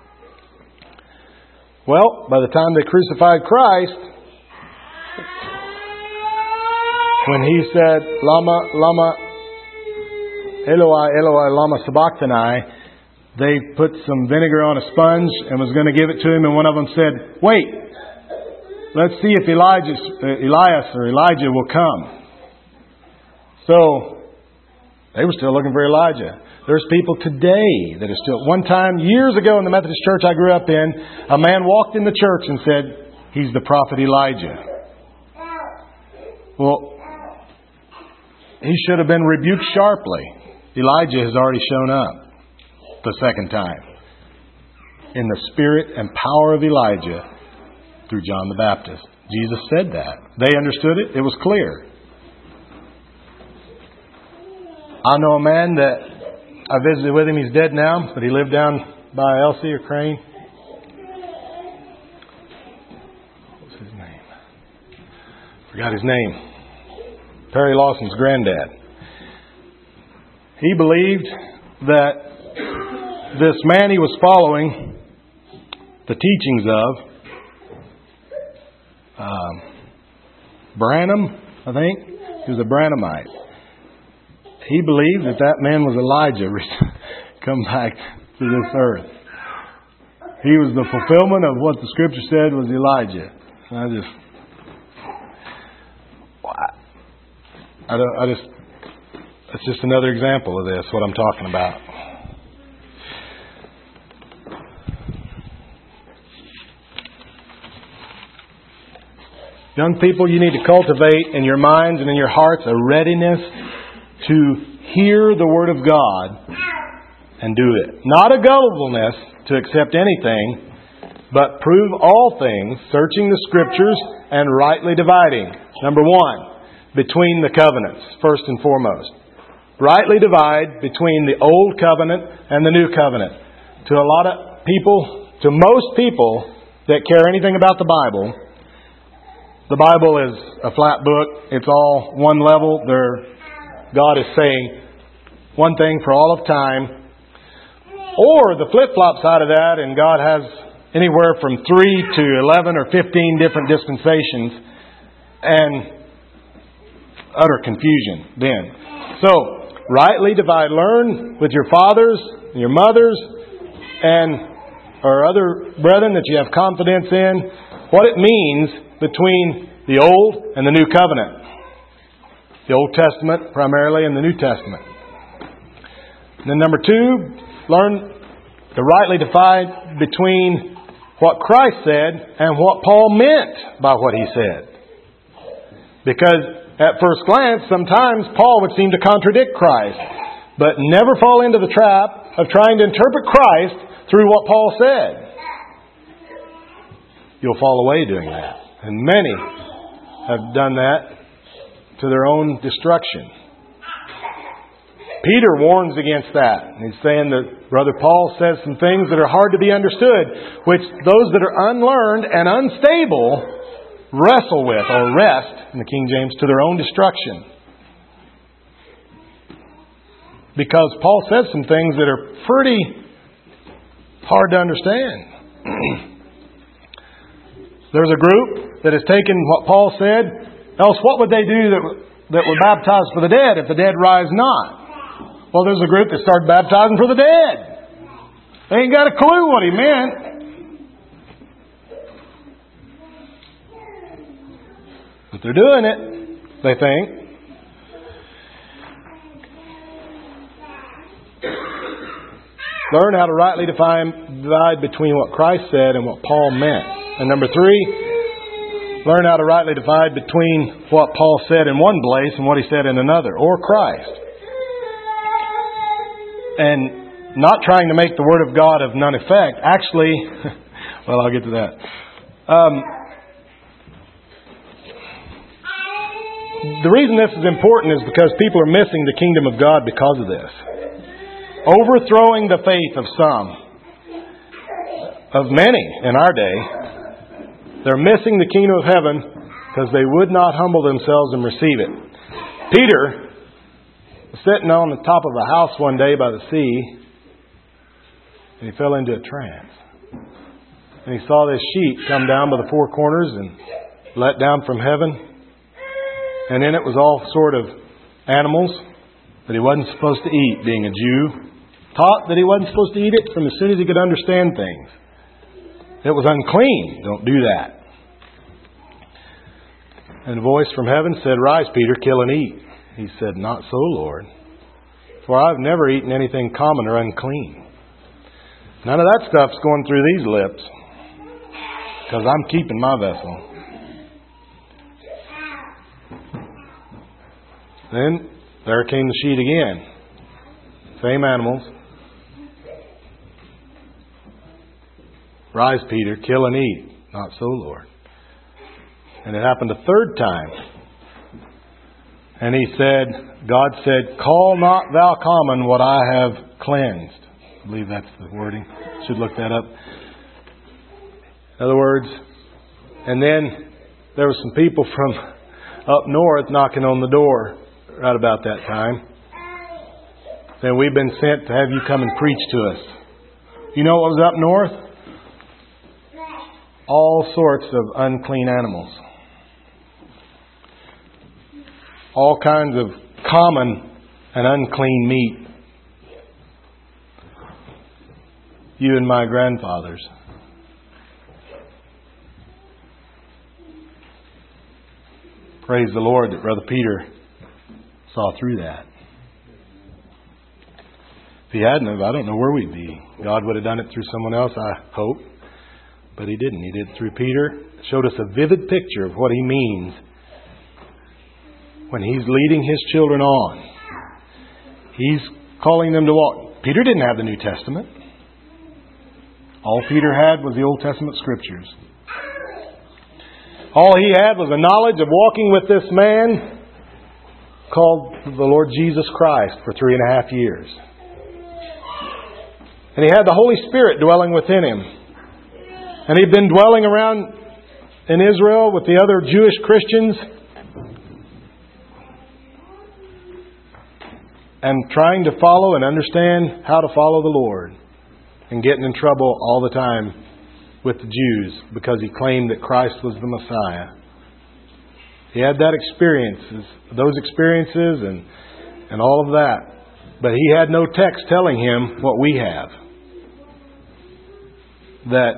Well, by the time they crucified Christ, when he said, Lama, Lama, Eloi, Eloi, lama sabachthani, they put some vinegar on a sponge and was going to give it to him, and one of them said, wait, let's see if Elijah, Elias or Elijah will come. So, they were still looking for Elijah. There's people today that are still... One time, years ago in the Methodist church I grew up in, a man walked in the church and said, he's the prophet Elijah. Well, he should have been rebuked sharply. Elijah has already shown up the second time in the spirit and power of Elijah through John the Baptist. Jesus said that. They understood it. It was clear. I know a man that I visited with him. He's dead now, but he lived down by Elsie or Crane. What's his name? Forgot his name. Perry Lawson's granddad. He believed that this man he was following the teachings of, um, Branham, I think. He was a Branhamite. He believed that that man was Elijah come back to this earth. He was the fulfillment of what the Scripture said was Elijah. I just, I, don't, I just, it's just another example of this, what I'm talking about. Young people, you need to cultivate in your minds and in your hearts a readiness to hear the Word of God and do it. Not a gullibleness to accept anything, but prove all things, searching the Scriptures and rightly dividing. Number one, between the covenants, first and foremost. Rightly divide between the Old Covenant and the New Covenant. To a lot of people, to most people that care anything about the Bible, the Bible is a flat book. It's all one level. There, God is saying one thing for all of time. Or the flip-flop side of that, and God has anywhere from three to eleven or fifteen different dispensations, and utter confusion then. So, rightly divide. Learn with your fathers, your mothers, and or other brethren that you have confidence in what it means between the Old and the New Covenant. The Old Testament primarily and the New Testament. And then number two, learn to rightly divide between what Christ said and what Paul meant by what he said. Because at first glance, sometimes Paul would seem to contradict Christ. But never fall into the trap of trying to interpret Christ through what Paul said. You'll fall away doing that. And many have done that to their own destruction. Peter warns against that. He's saying that Brother Paul says some things that are hard to be understood, which those that are unlearned and unstable wrestle with, or rest, in the King James, to their own destruction. Because Paul says some things that are pretty hard to understand. There's a group that has taken what Paul said. Else what would they do that, that were baptized for the dead if the dead rise not? Well, there's a group that started baptizing for the dead. They ain't got a clue what he meant. But they're doing it, they think. Learn how to rightly define, divide between what Christ said and what Paul meant. And number three, learn how to rightly divide between what Paul said in one place and what he said in another, or Christ. And not trying to make the Word of God of none effect. Actually, well, I'll get to that. Um, the reason this is important is because people are missing the kingdom of God because of this. Overthrowing the faith of some, of many in our day. They're missing the kingdom of heaven because they would not humble themselves and receive it. Peter was sitting on the top of a house one day by the sea, and he fell into a trance. And he saw this sheet come down by the four corners and let down from heaven. And in it was all sort of animals that he wasn't supposed to eat, being a Jew. Taught that he wasn't supposed to eat it from as soon as he could understand things. It was unclean. Don't do that. And a voice from heaven said, "Rise, Peter, kill and eat." He said, "Not so, Lord. For I've never eaten anything common or unclean." None of that stuff's going through these lips. Because I'm keeping my vessel. Then there came the sheet again. Same animals. "Rise, Peter, kill and eat." "Not so, Lord." And it happened a third time. And he said, God said, "Call not thou common what I have cleansed." I believe that's the wording. Should look that up. In other words, and then there were some people from up north knocking on the door right about that time. Saying, "We've been sent to have you come and preach to us." You know what was up north? All sorts of unclean animals. All kinds of common and unclean meat. You and my grandfathers. Praise the Lord that Brother Peter saw through that. If he hadn't have, I don't know where we'd be. God would have done it through someone else, I hope. But He didn't. He did it through Peter. Showed us a vivid picture of what He means when He's leading His children on. He's calling them to walk. Peter didn't have the New Testament. All Peter had was the Old Testament Scriptures. All he had was a knowledge of walking with this man called the Lord Jesus Christ for three and a half years. And he had the Holy Spirit dwelling within him. And he'd been dwelling around in Israel with the other Jewish Christians and trying to follow and understand how to follow the Lord, and getting in trouble all the time with the Jews because he claimed that Christ was the Messiah. He had that experiences, those experiences and, and all of that. But he had no text telling him what we have. That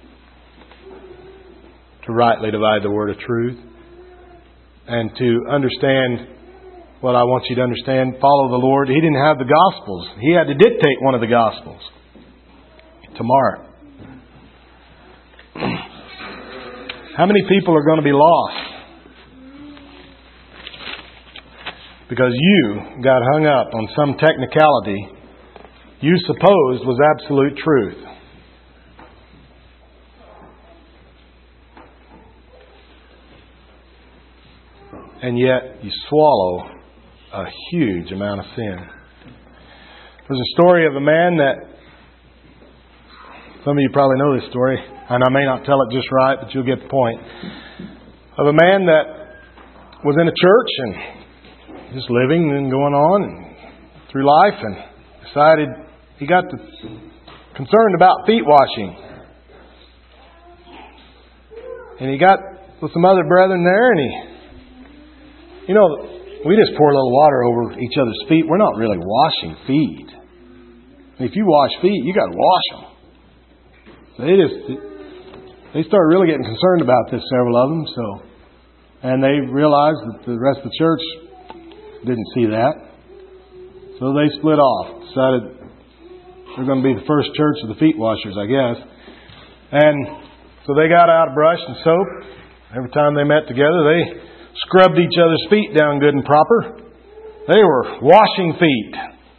to rightly divide the word of truth and to understand what I want you to understand, follow the Lord. He didn't have the Gospels. He had to dictate one of the Gospels to Mark. How many people are going to be lost because you got hung up on some technicality you supposed was absolute truth? And yet you swallow a huge amount of sin. There's a story of a man that, some of you probably know this story, and I may not tell it just right, but you'll get the point. Of a man that was in a church and just living and going on and through life, and decided he got to, concerned about feet washing. And he got with some other brethren there, and he, you know, we just pour a little water over each other's feet. We're not really washing feet. If you wash feet, you got to wash them. So they just they started really getting concerned about this, several of them. So, and they realized that the rest of the church didn't see that. So they split off. Decided they're going to be the first church of the feet washers, I guess. And so they got out a brush and soap. Every time they met together, they scrubbed each other's feet down good and proper. They were washing feet.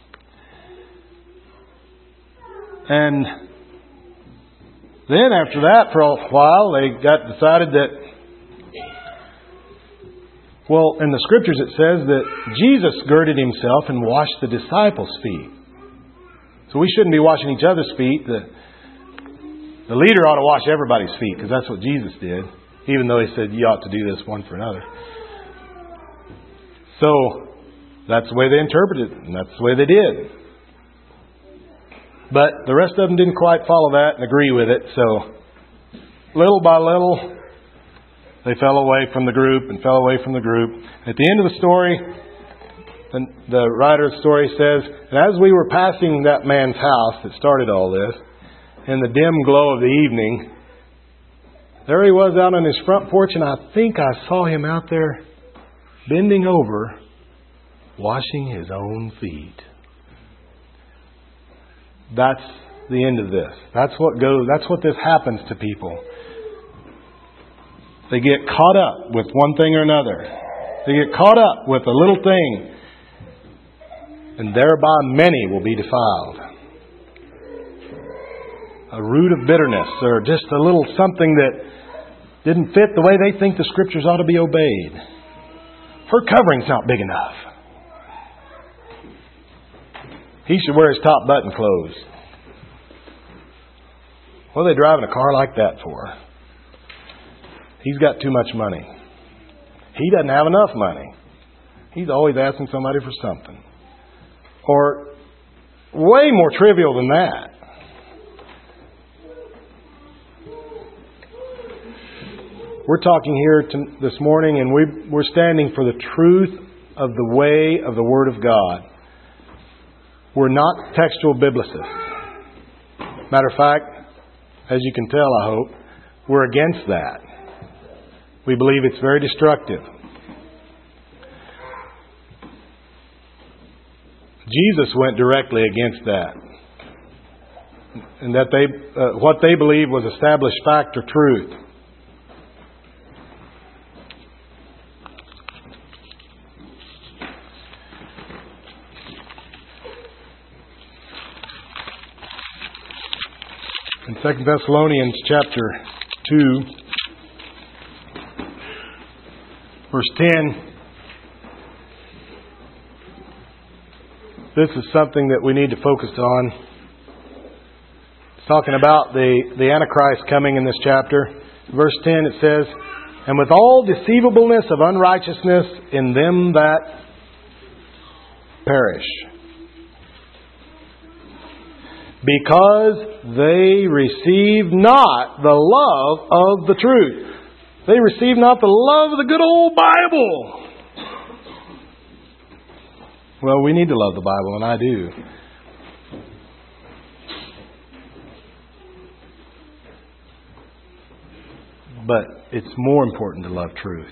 And then after that, for a while, they got decided that, well, in the Scriptures it says that Jesus girded Himself and washed the disciples' feet. So we shouldn't be washing each other's feet. The, the leader ought to wash everybody's feet, because that's what Jesus did. Even though He said you ought to do this one for another. So that's the way they interpreted it, and that's the way they did. But the rest of them didn't quite follow that and agree with it. So little by little, they fell away from the group and fell away from the group. At the end of the story, the, the writer of the story says, and as we were passing that man's house that started all this, in the dim glow of the evening, there he was out on his front porch, and I think I saw him out there bending over, washing his own feet. That's the end of this. That's what goes. That's what this happens to people. They get caught up with one thing or another. They get caught up with a little thing, and thereby many will be defiled. A root of bitterness, or just a little something that didn't fit the way they think the Scriptures ought to be obeyed. Her covering's not big enough. He should wear his top button closed. What are they driving a car like that for? He's got too much money. He doesn't have enough money. He's always asking somebody for something. Or way more trivial than that. We're talking here to, this morning, and we, we're standing for the truth of the way of the Word of God. We're not textual biblicists. Matter of fact, as you can tell, I hope, we're against that. We believe it's very destructive. Jesus went directly against that. And that they, uh, what they believed was established fact or truth. Second Thessalonians chapter two, verse ten. This is something that we need to focus on. It's talking about the, the Antichrist coming in this chapter. Verse ten it says, "And with all deceivableness of unrighteousness in them that perish, because they receive not the love of the truth." They receive not the love of the good old Bible. Well, we need to love the Bible, and I do. But it's more important to love truth.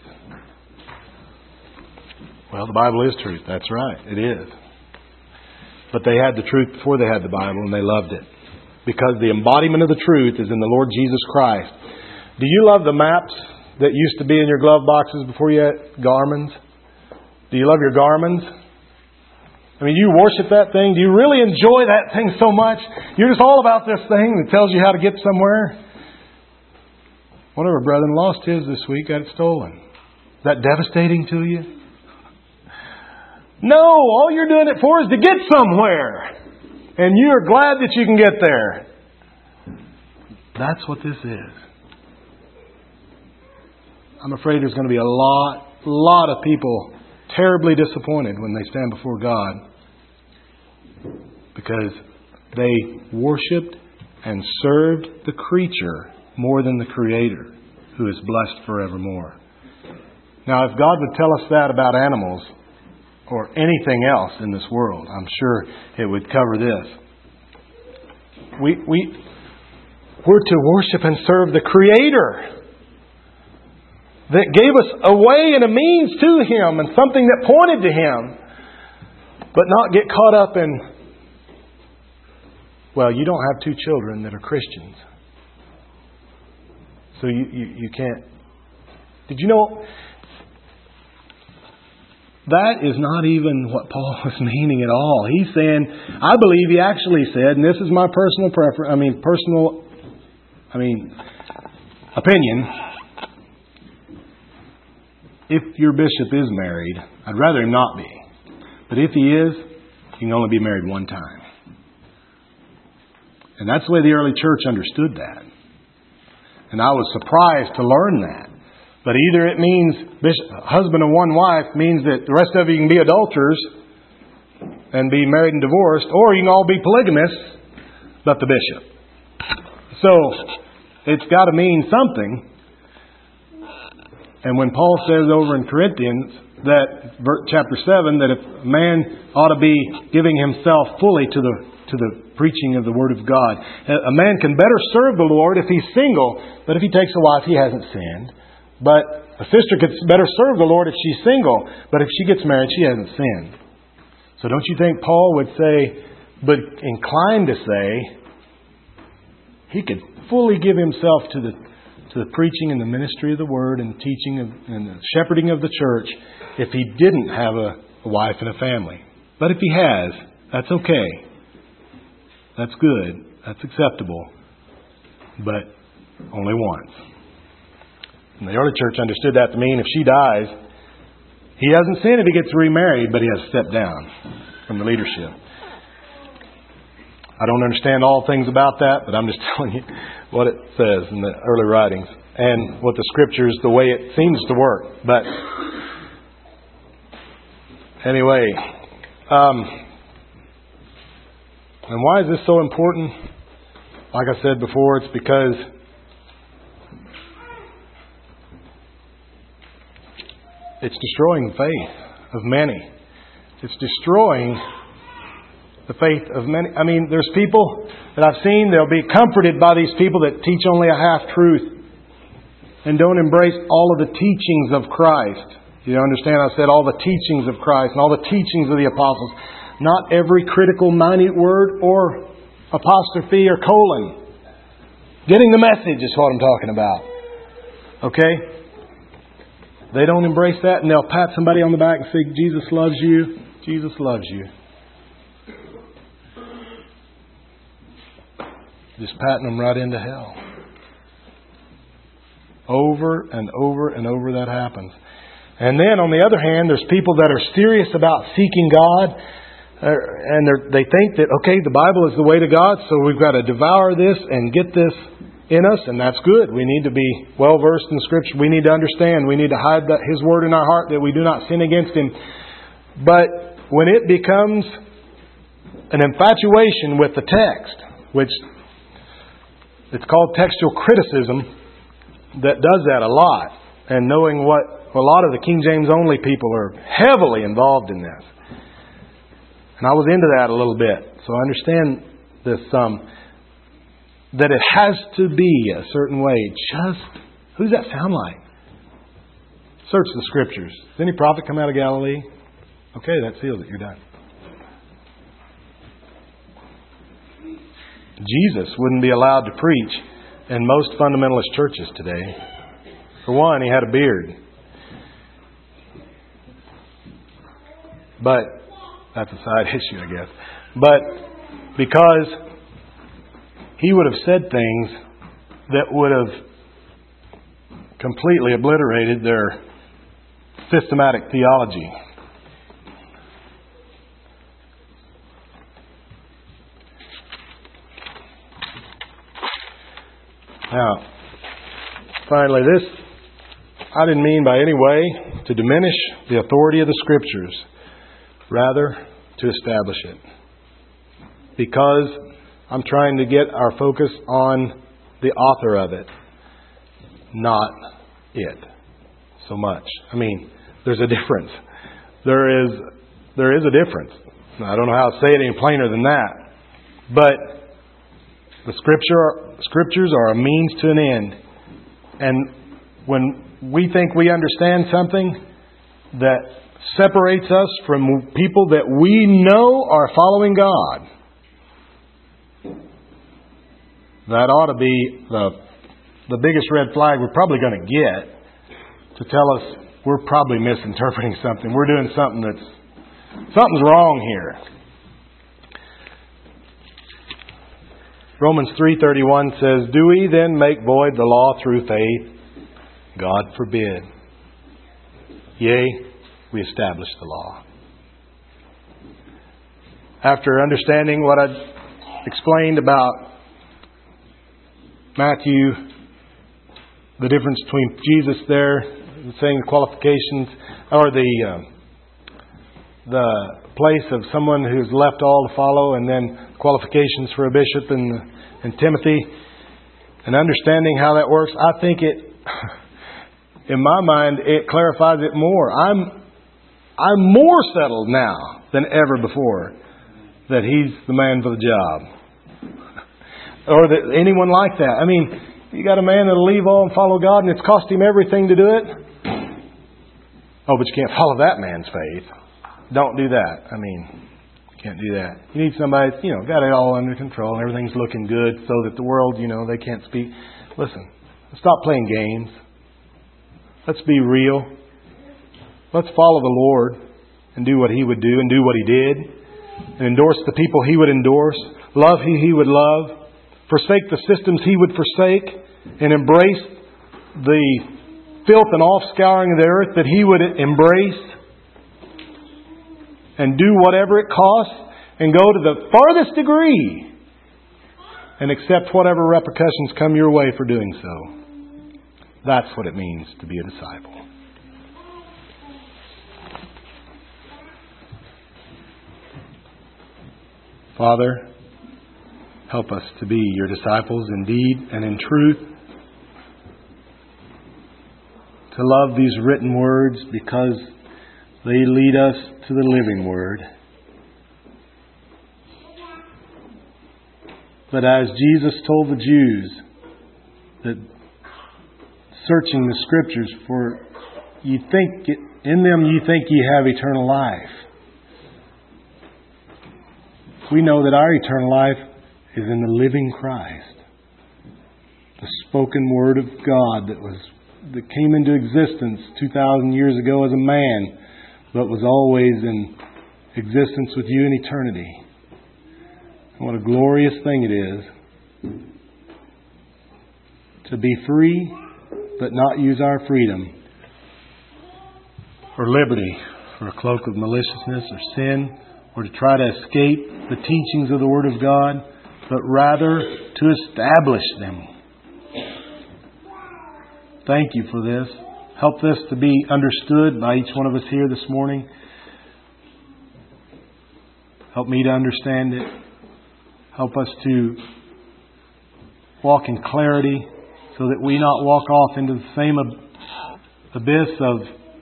Well, the Bible is truth. That's right. It is. But they had the truth before they had the Bible, and they loved it. Because the embodiment of the truth is in the Lord Jesus Christ. Do you love the maps that used to be in your glove boxes before you had Garmin's? Do you love your Garmin's? I mean, you worship that thing. Do you really enjoy that thing so much? You're just all about this thing that tells you how to get somewhere. One of our brethren lost his this week, got it stolen. Is that devastating to you? No, all you're doing it for is to get somewhere. And you're glad that you can get there. That's what this is. I'm afraid there's going to be a lot, lot of people terribly disappointed when they stand before God, because they worshipped and served the creature more than the Creator, who is blessed forevermore. Now, if God would tell us that about animals or anything else in this world, I'm sure it would cover this. We, we, we're to worship and serve the Creator that gave us a way and a means to Him and something that pointed to Him, but not get caught up in, well, you don't have two children that are Christians, so you, you, you can't. Did you know that is not even what Paul was meaning at all? He's saying, I believe he actually said, and this is my personal preference, I mean personal, I mean opinion. If your bishop is married, I'd rather him not be. But if he is, he can only be married one time. And that's the way the early church understood that. And I was surprised to learn that. But either it means bishop, husband of one wife means that the rest of you can be adulterers and be married and divorced, or you can all be polygamists, but the bishop. So it's got to mean something. And when Paul says over in Corinthians, that chapter seven, that if a man ought to be giving himself fully to the to the preaching of the Word of God, a man can better serve the Lord if he's single, but if he takes a wife, he hasn't sinned. But a sister could better serve the Lord if she's single, but if she gets married, she hasn't sinned. So don't you think Paul would say, but inclined to say, he could fully give himself to the to the preaching and the ministry of the Word and teaching of, and the shepherding of the church if he didn't have a, a wife and a family. But if he has, that's okay. That's good. That's acceptable. But only once. And the early church understood that to mean if she dies, he hasn't sinned if he gets remarried, but he has to step down from the leadership. I don't understand all things about that, but I'm just telling you what it says in the early writings and what the Scriptures, the way it seems to work. But anyway, um, and why is this so important? Like I said before, it's because it's destroying the faith of many. It's destroying the faith of many. I mean, there's people that I've seen, they'll be comforted by these people that teach only a half-truth and don't embrace all of the teachings of Christ. You understand, I said all the teachings of Christ and all the teachings of the apostles. Not every critical, minute word or apostrophe or colon. Getting the message is what I'm talking about. Okay? They don't embrace that, and they'll pat somebody on the back and say, Jesus loves you. Jesus loves you. just patting them right into hell. Over and over and over that happens. And then on the other hand, there's people that are serious about seeking God, uh, and they think that, okay, the Bible is the way to God, so we've got to devour this and get this in us, and that's good. We need to be well versed in Scripture. We need to understand. We need to hide that His Word in our heart that we do not sin against Him. But when it becomes an infatuation with the text, which it's called textual criticism, that does that a lot, and knowing what a lot of the King James only people are heavily involved in this. And I was into that a little bit, so I understand this um, that it has to be a certain way. Just who does that sound like? Search the Scriptures. Does any prophet come out of Galilee? Okay, that seals it. You're done. Jesus wouldn't be allowed to preach in most fundamentalist churches today. For one, He had a beard. But that's a side issue, I guess. But because He would have said things that would have completely obliterated their systematic theology. Now, finally, this, I didn't mean by any way to diminish the authority of the Scriptures, rather to establish it. Because I'm trying to get our focus on the author of it, not it so much. I mean, there's a difference. There is, there is a difference. I don't know how to say it any plainer than that. But the scripture, Scriptures are a means to an end. And when we think we understand something that separates us from people that we know are following God, that ought to be the, the biggest red flag we're probably going to get to tell us we're probably misinterpreting something. We're doing something that's... something's wrong here. Romans three thirty-one says, "Do we then make void the law through faith? God forbid. Yea, we establish the law." After understanding what I explained about Matthew, the difference between Jesus there, saying the qualifications, or the uh, the place of someone who's left all to follow, and then qualifications for a bishop and, and Timothy, and understanding how that works, I think it, in my mind, it clarifies it more. I'm I'm more settled now than ever before that He's the man for the job. Or that anyone like that. I mean, you got a man that'll leave all and follow God, and it's cost him everything to do it. Oh, but you can't follow that man's faith. Don't do that. I mean, you can't do that. You need somebody that's, you know, got it all under control and everything's looking good so that the world, you know, they can't speak. Listen, stop playing games. Let's be real. Let's follow the Lord and do what He would do and do what He did. And endorse the people He would endorse. Love who He would love. Forsake the systems He would forsake. And embrace the filth and offscouring of the earth that He would embrace. And do whatever it costs. And go to the farthest degree. And accept whatever repercussions come your way for doing so. That's what it means to be a disciple. Father, help us to be Your disciples in deed and in truth. To love these written words because they lead us to the living Word. But as Jesus told the Jews, that searching the Scriptures, for you think in them you think ye have eternal life. We know that our eternal life is in the living Christ. The spoken Word of God that was that came into existence two thousand years ago as a man, but was always in existence with You in eternity. And what a glorious thing it is to be free, but not use our freedom for liberty, for a cloak of maliciousness or sin, or to try to escape the teachings of the Word of God, but rather to establish them. Thank you for this. Help this to be understood by each one of us here this morning. Help me to understand it. Help us to walk in clarity so that we not walk off into the same abyss of,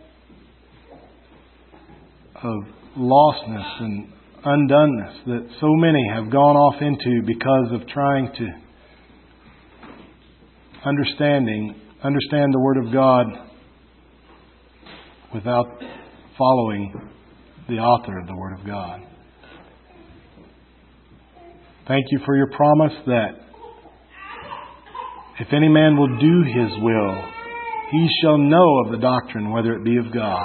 of lostness and undoneness that so many have gone off into because of trying to understanding understand the Word of God without following the author of the Word of God. Thank you for your promise that if any man will do his will, he shall know of the doctrine, whether it be of God.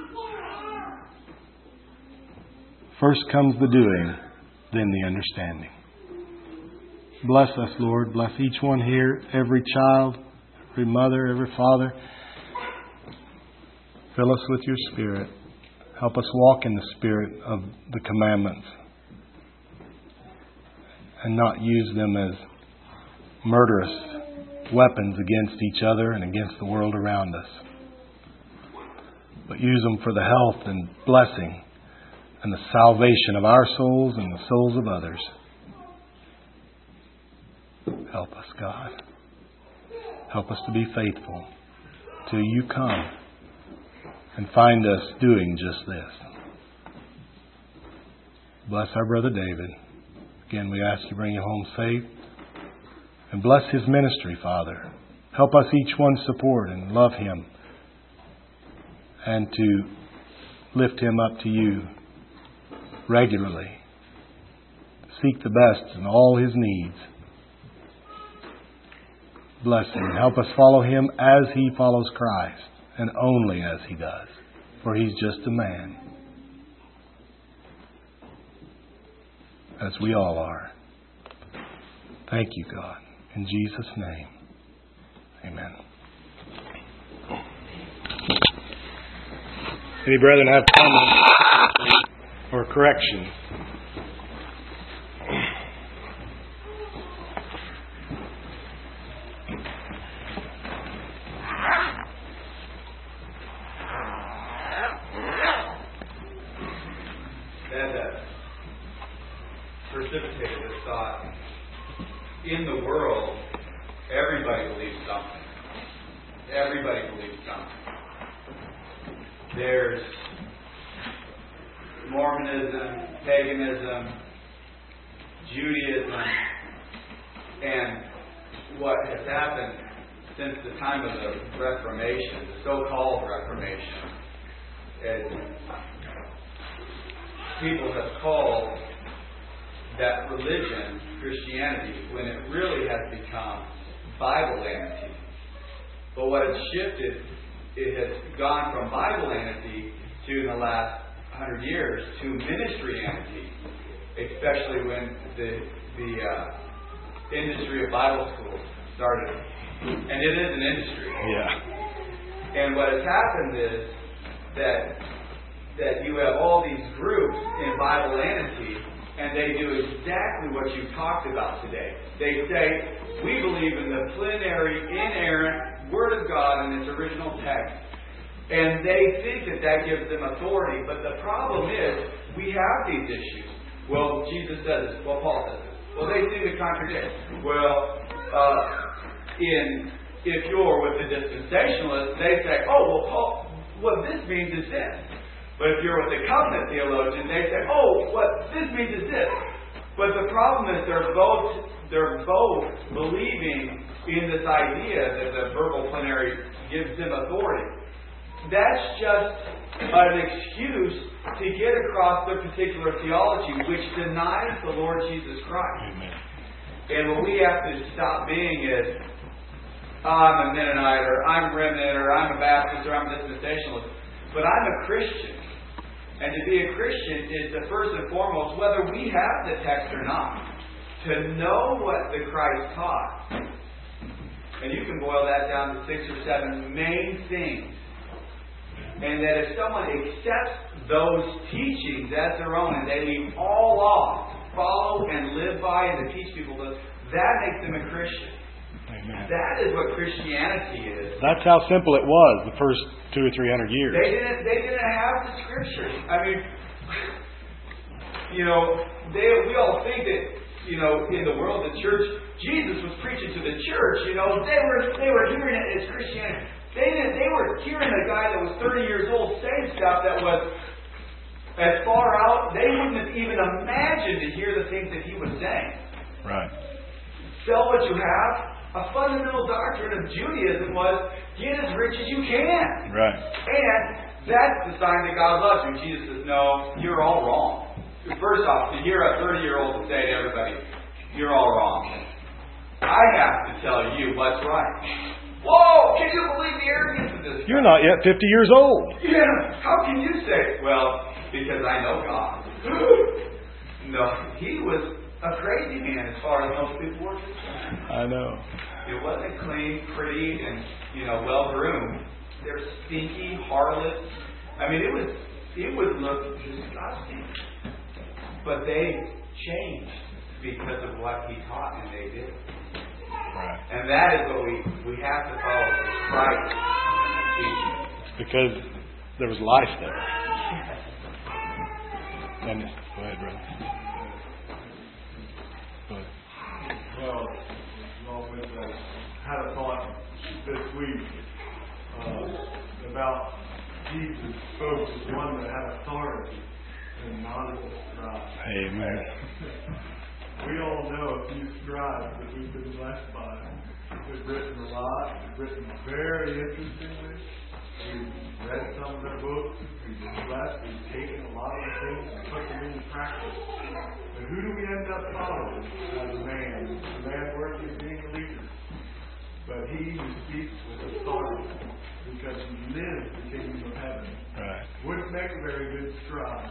First comes the doing, then the understanding. Bless us, Lord. Bless each one here, every child, every mother, every father. Fill us with your Spirit. Help us walk in the spirit of the commandments and not use them as murderous weapons against each other and against the world around us, but use them for the health and blessing and the salvation of our souls and the souls of others. Help us, God. Help us to be faithful till you come and find us doing just this. Bless our brother David. Again, we ask you to bring him home safe. And bless his ministry, Father. Help us each one support and love him. And to lift him up to you regularly. Seek the best in all his needs. Bless him and help us follow him as he follows Christ. And only as he does. For he's just a man. As we all are. Thank you, God. In Jesus' name. Amen. Any brethren have comments or corrections? Precipitated this thought. In the world, everybody believes something. Everybody believes something. There's Mormonism, paganism, Judaism, and what has happened since the time of the Reformation, the so-called Reformation, is people have called that religion Christianity when it really has become Bible-anity. But what has shifted, it has gone from Bible-anity to, in the last hundred years, to ministry-anity, especially when the the uh, industry of Bible schools started. And it is an industry. Yeah. And what has happened is that that you have all these groups in Bible-anity, and they do exactly what you talked about today. They say, we believe in the plenary, inerrant Word of God in its original text. And they think that that gives them authority. But the problem is, we have these issues. Well, Jesus says this. Well, Paul says this. Well, they seem to contradict. Well, uh, in if you're with the dispensationalists, they say, oh, well, Paul, what this means is this. But if you're with the covenant theologian, they say, oh, what this means is this. But the problem is they're both they're both believing in this idea that the verbal plenary gives them authority. That's just an excuse to get across their particular theology, which denies the Lord Jesus Christ. Amen. And what we have to stop being is, I'm a Mennonite, or I'm a remnant, or I'm a Baptist, or I'm a dispensationalist. But I'm a Christian. And to be a Christian is to first and foremost, whether we have the text or not, to know what the Christ taught And you can boil that down to six or seven main things. And that if someone accepts those teachings as their own and they leave all off to follow and live by and to teach people those, that makes them a Christian. Amen. That is what Christianity is. That's how simple it was the first two or three hundred years. They didn't. They didn't have the Scriptures. I mean, you know, they. We all think that, you know, in the world, the church, Jesus was preaching to the church. You know, they were they were hearing it as Christianity. They didn't. They were hearing a guy that was thirty years old say stuff that was as far out. They wouldn't have even imagined to hear the things that he was saying. Right. Sell what you have. A fundamental doctrine of Judaism was get as rich as you can. Right. And that's the sign that God loves you. Jesus says, no, you're all wrong. First off, to hear a thirty-year-old say to everybody, you're all wrong. I have to tell you what's right. Whoa! Can you believe the arrogance of this guy? You're not yet fifty years old. Yeah. How can you say? Well, because I know God. No, he was a crazy man as far as most people were concerned. I know. It wasn't clean, pretty, and, you know, well groomed. They're stinky harlots. I mean, it was it would look disgusting. But they changed because of what he taught, and they did. Right. And that is what we, we have to follow, Christ teaching. Because there was life there. And go ahead, brother. Go ahead. Well, along with that, had a thought this week uh, about Jesus spoke as one that had authority and not as a scribe. Amen. We all know a few scribes that we've been blessed by. They've written a lot. They've written very interestingly. We've read some of their books. We've been blessed. We've taken a lot of the things and put them into practice. But who do we end up following as a man? A man worthy of being a leader. But he who speaks with authority, because he lives the kingdom of heaven. Right. Wouldn't make a very good scribe.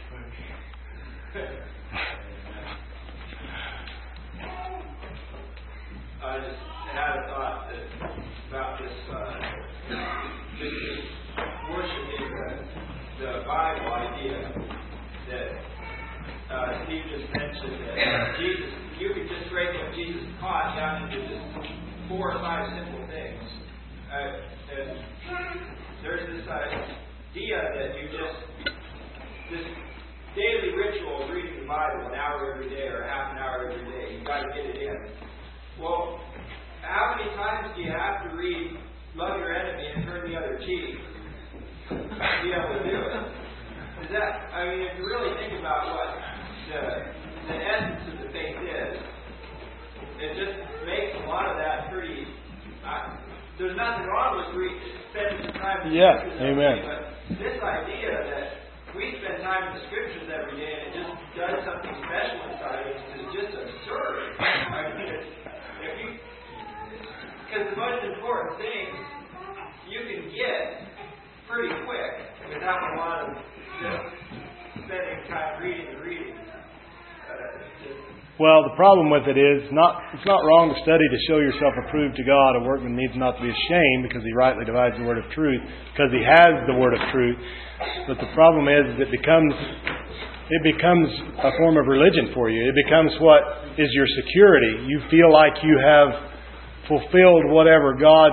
I just had a thought that, about this, uh, this is worshiping the, the Bible idea that uh, Steve just mentioned that Jesus, you could just break what Jesus taught down into just four or five simple things. Uh, and there's this idea that you just, this daily ritual of reading the Bible an hour every day or half an hour every day, you've got to get it in. Well, how many times do you have to read love your enemy and turn the other cheek to be able to do it? Is that, I mean, if you really think about what the, the essence of the faith is, it just makes a lot of that pretty, uh, there's nothing wrong with re- spending some time in the yeah, Scriptures amen. every day, but this idea that we spend time in the Scriptures every day and it just does something special inside of us is just absurd. I mean, it's, if you, because the most important thing you can get pretty quick without a lot of just spending time reading and reading. Uh, just, Well, the problem with it is not it's not wrong to study to show yourself approved to God. A workman needs not to be ashamed because he rightly divides the word of truth, because he has the word of truth. But the problem is it becomes it becomes a form of religion for you. It becomes what is your security. You feel like you have fulfilled whatever God.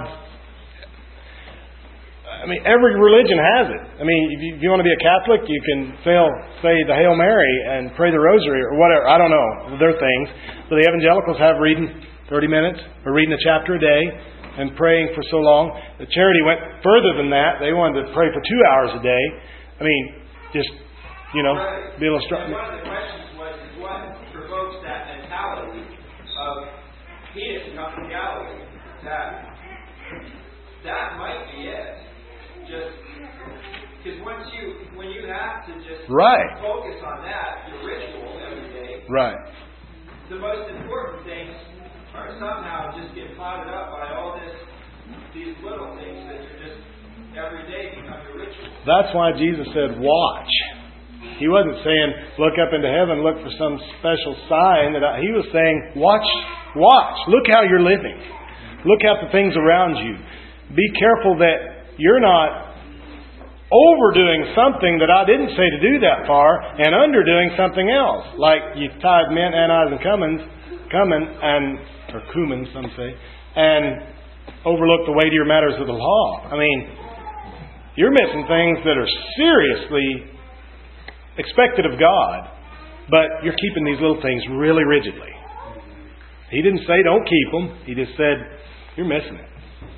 I mean, every religion has it. I mean, if you, if you want to be a Catholic, you can fail, say the Hail Mary and pray the Rosary or whatever. I don't know. They're things. But the evangelicals have reading thirty minutes or reading a chapter a day and praying for so long. The Charity went further than that. They wanted to pray for two hours a day. I mean, just, you know, right. be able to start. And one of the questions was, is what provokes that mentality of Peter come from Galilee? That, that might be it. Just because once you, when you have to just right. focus on that, your ritual every day, right. the most important things are somehow just get clouded up by all this, these little things that you're just every day become your ritual. That's why Jesus said, "Watch." He wasn't saying, "Look up into heaven, look for some special sign." That I, he was saying, "Watch, watch. Look how you're living. Look at the things around you. Be careful that you're not overdoing something that I didn't say to do that far and underdoing something else. Like you tied mint, anise, and cummins, cumin, and, or cumin, some say, and overlook the weightier matters of the law. I mean, you're missing things that are seriously expected of God, but you're keeping these little things really rigidly. He didn't say don't keep them. He just said you're missing it.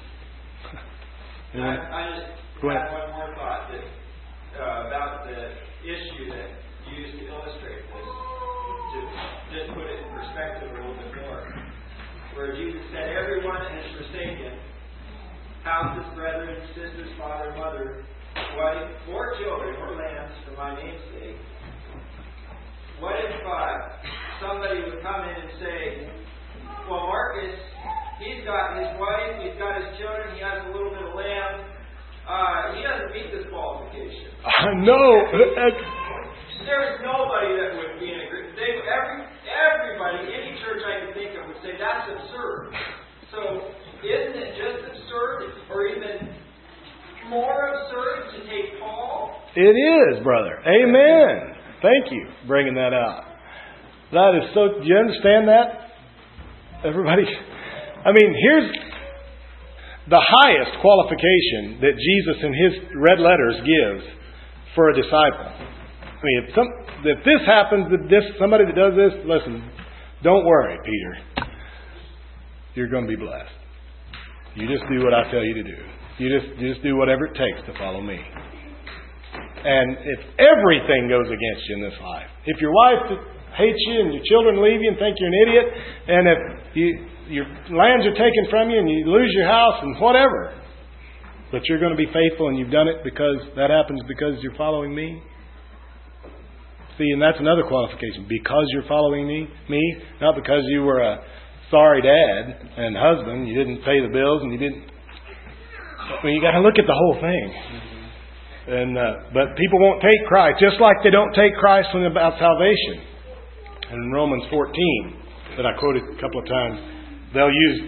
I, I just Go had ahead. one more thought that, uh, about the issue that you used to illustrate this, to just put it in perspective a little bit more. Where Jesus said, everyone is forsaken, houses, brethren, sisters, father, mother, wife, or children, or lands, for my name's sake. What if uh, somebody would come in and say, well, Marcus, he's got his wife, he's got his children, he has a little bit of land, uh, he doesn't meet this qualification. I know. There's nobody that would be in agreement. They, every, everybody, any church I can think of would say that's absurd. So, isn't it just absurd, or even more absurd to take Paul? It is, brother. Amen. Thank you for bringing that out. That is so... Do you understand that? Everybody... I mean, here's the highest qualification that Jesus in His red letters gives for a disciple. I mean, if, some, if this happens, that this somebody that does this, listen, don't worry, Peter. You're going to be blessed. You just do what I tell you to do. You just, you just do whatever it takes to follow me. And if everything goes against you in this life, if your wife hates you and your children leave you and think you're an idiot, and if you, your lands are taken from you and you lose your house and whatever, but you're going to be faithful and you've done it because that happens because you're following me. See, and that's another qualification. Because you're following me, me, not because you were a sorry dad and husband, you didn't pay the bills and you didn't. I mean, you got to look at the whole thing. And uh, but people won't take Christ, just like they don't take Christ when about salvation. And in Romans fourteen, that I quoted a couple of times, they'll use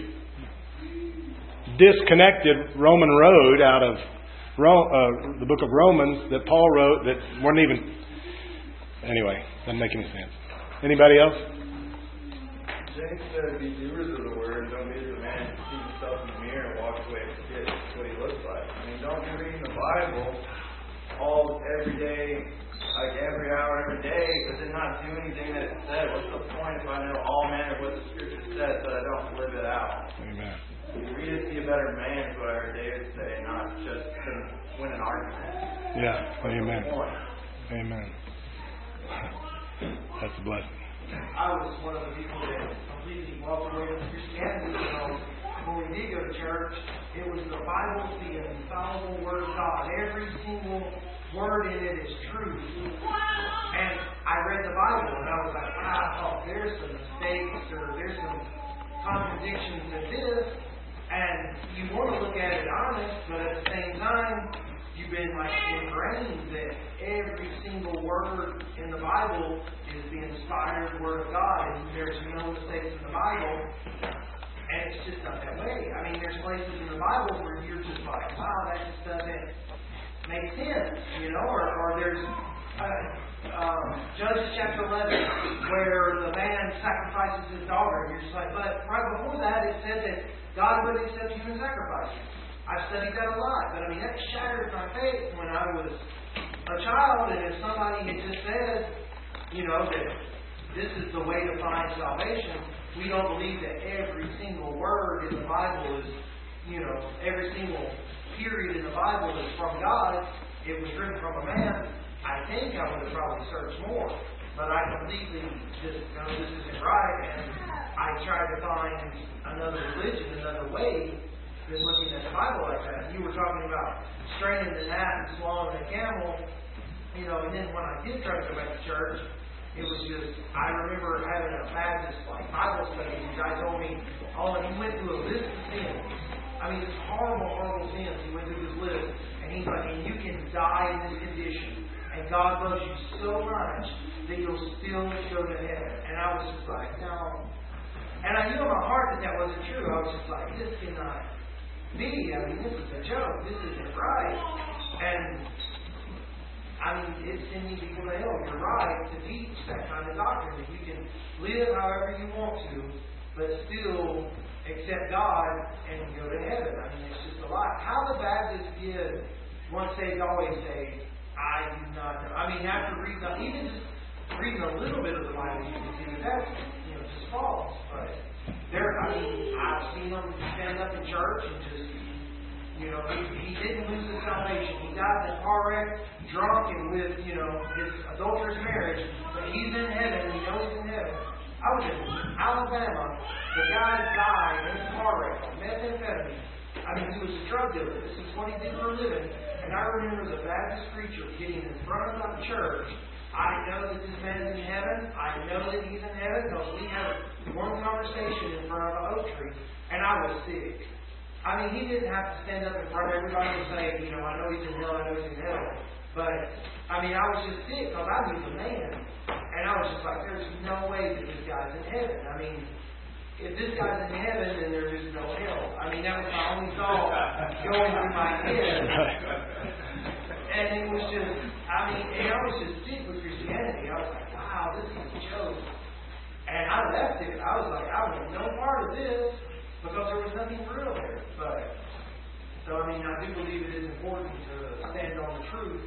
disconnected Roman road out of uh, the book of Romans that Paul wrote that weren't even. Anyway, doesn't make any sense. Anybody else? James said, be doers of the word, don't be as a man who sees himself in the mirror and walks away and forgets what he looks like. I mean, don't be reading the Bible all every day, like every hour, every day, but then not do anything that it said. What's the point if I know all manner of what the Scripture says, but I don't live it out? Amen. You read it to be a better man, is what I heard David say, not just to win an argument. Yeah. Amen. Amen. That's a blessing. I was one of the people that completely walked away from Christianity. You know, when we did go to church, it was the Bible, the infallible Word of God. Every single word in it is truth. And I read the Bible and I was like, wow, I thought there's some mistakes or there's some contradictions in this. And you want to look at it honest, but at the same time, you've been like ingrained that every single word in the Bible is the inspired Word of God, and there's no mistakes in the Bible. And it's just not that way. I mean, there's places in the Bible where you're just like, wow, that just doesn't make sense, you know? Or, or there's uh, um, Judges chapter eleven where the man sacrifices his daughter, and you're just like, but right before that it said that God would accept human sacrifices. I've studied that a lot, but I mean, that shattered my faith when I was a child, and if somebody had just said, you know, that this is the way to find salvation, we don't believe that every single word in the Bible is, you know, every single period in the Bible is from God. It was written from a man. I think I would have probably searched more, but I completely just, no, this isn't right, and I tried to find another religion, another way than looking at the Bible like that. You were talking about straining the gnat and swallowing the camel, you know, and then when I did try to go back to church, it was just, I remember having a Baptist like Bible study, and the guy told me, oh, and he went through a list of sins. I mean, it's horrible, horrible sins. He went through this list, and he's like, and you can die in this condition, and God loves you so much that you'll still go to heaven. And I was just like, no, And I knew in my heart that that wasn't true. I was just like, this cannot be. I mean, this is a joke. This isn't right. And, I mean, it's sending people to hell. You're right to teach that kind of doctrine. That you can live however you want to, but still accept God and go to heaven. I mean, it's just a lie. How the Baptists give, once saved, always say, I do not know. I mean, after reading, even just reading a little bit of the Bible, you can see that that's, you know, just false. But there, I mean, I've seen them stand up in church and just, you know, he, he didn't lose his salvation. He died in a car wreck, drunk and with, you know, his adulterous marriage, but he's in heaven and he knows he's in heaven. I was in Alabama. The guy died in a car wreck on methamphetamine. I mean, he was a drug dealer. This is what he did for a living. And I remember the Baptist preacher getting in front of the church. I know that this man's in heaven. I know that he's in heaven because we had one conversation in front of an oak tree. And I was sick. I mean, he didn't have to stand up in front of everybody and say, you know, I know he's in hell, I know he's in hell. But, I mean, I was just sick because I knew the man. And I was just like, there's no way that this guy's in heaven. I mean, if this guy's in heaven, then there is no hell. I mean, that was my only thought going through my head. And it was just, I mean, and I was just sick with Christianity. I was like, wow, this is a joke. And I left it. I was like, I want no part of this because there was nothing real there. But, so, I mean, I do believe it is important to stand on the truth.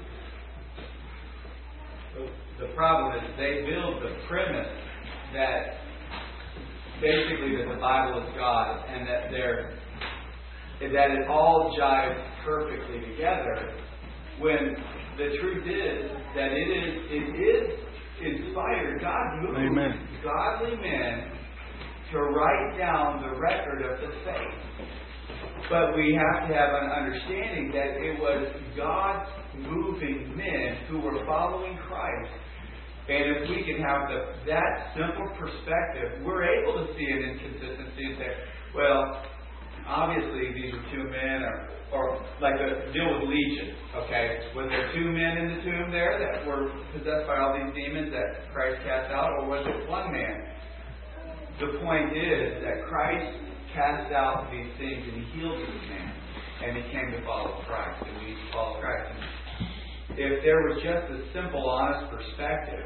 The problem is they build the premise that basically that the Bible is God and that they're that it all jives perfectly together. When the truth is that it is it is inspired. God moved Amen. godly men to write down the record of the faith. But we have to have an understanding that it was God moving men who were following Christ. And if we can have the, that simple perspective, we're able to see an inconsistency and say, well, obviously these were two men, or, or like the deal with Legion, okay? Was there two men in the tomb there that were possessed by all these demons that Christ cast out, or was it one man? The point is that Christ cast out these things and he healed this man, and he came to follow Christ, and we need to follow Christ. And if there was just a simple, honest perspective,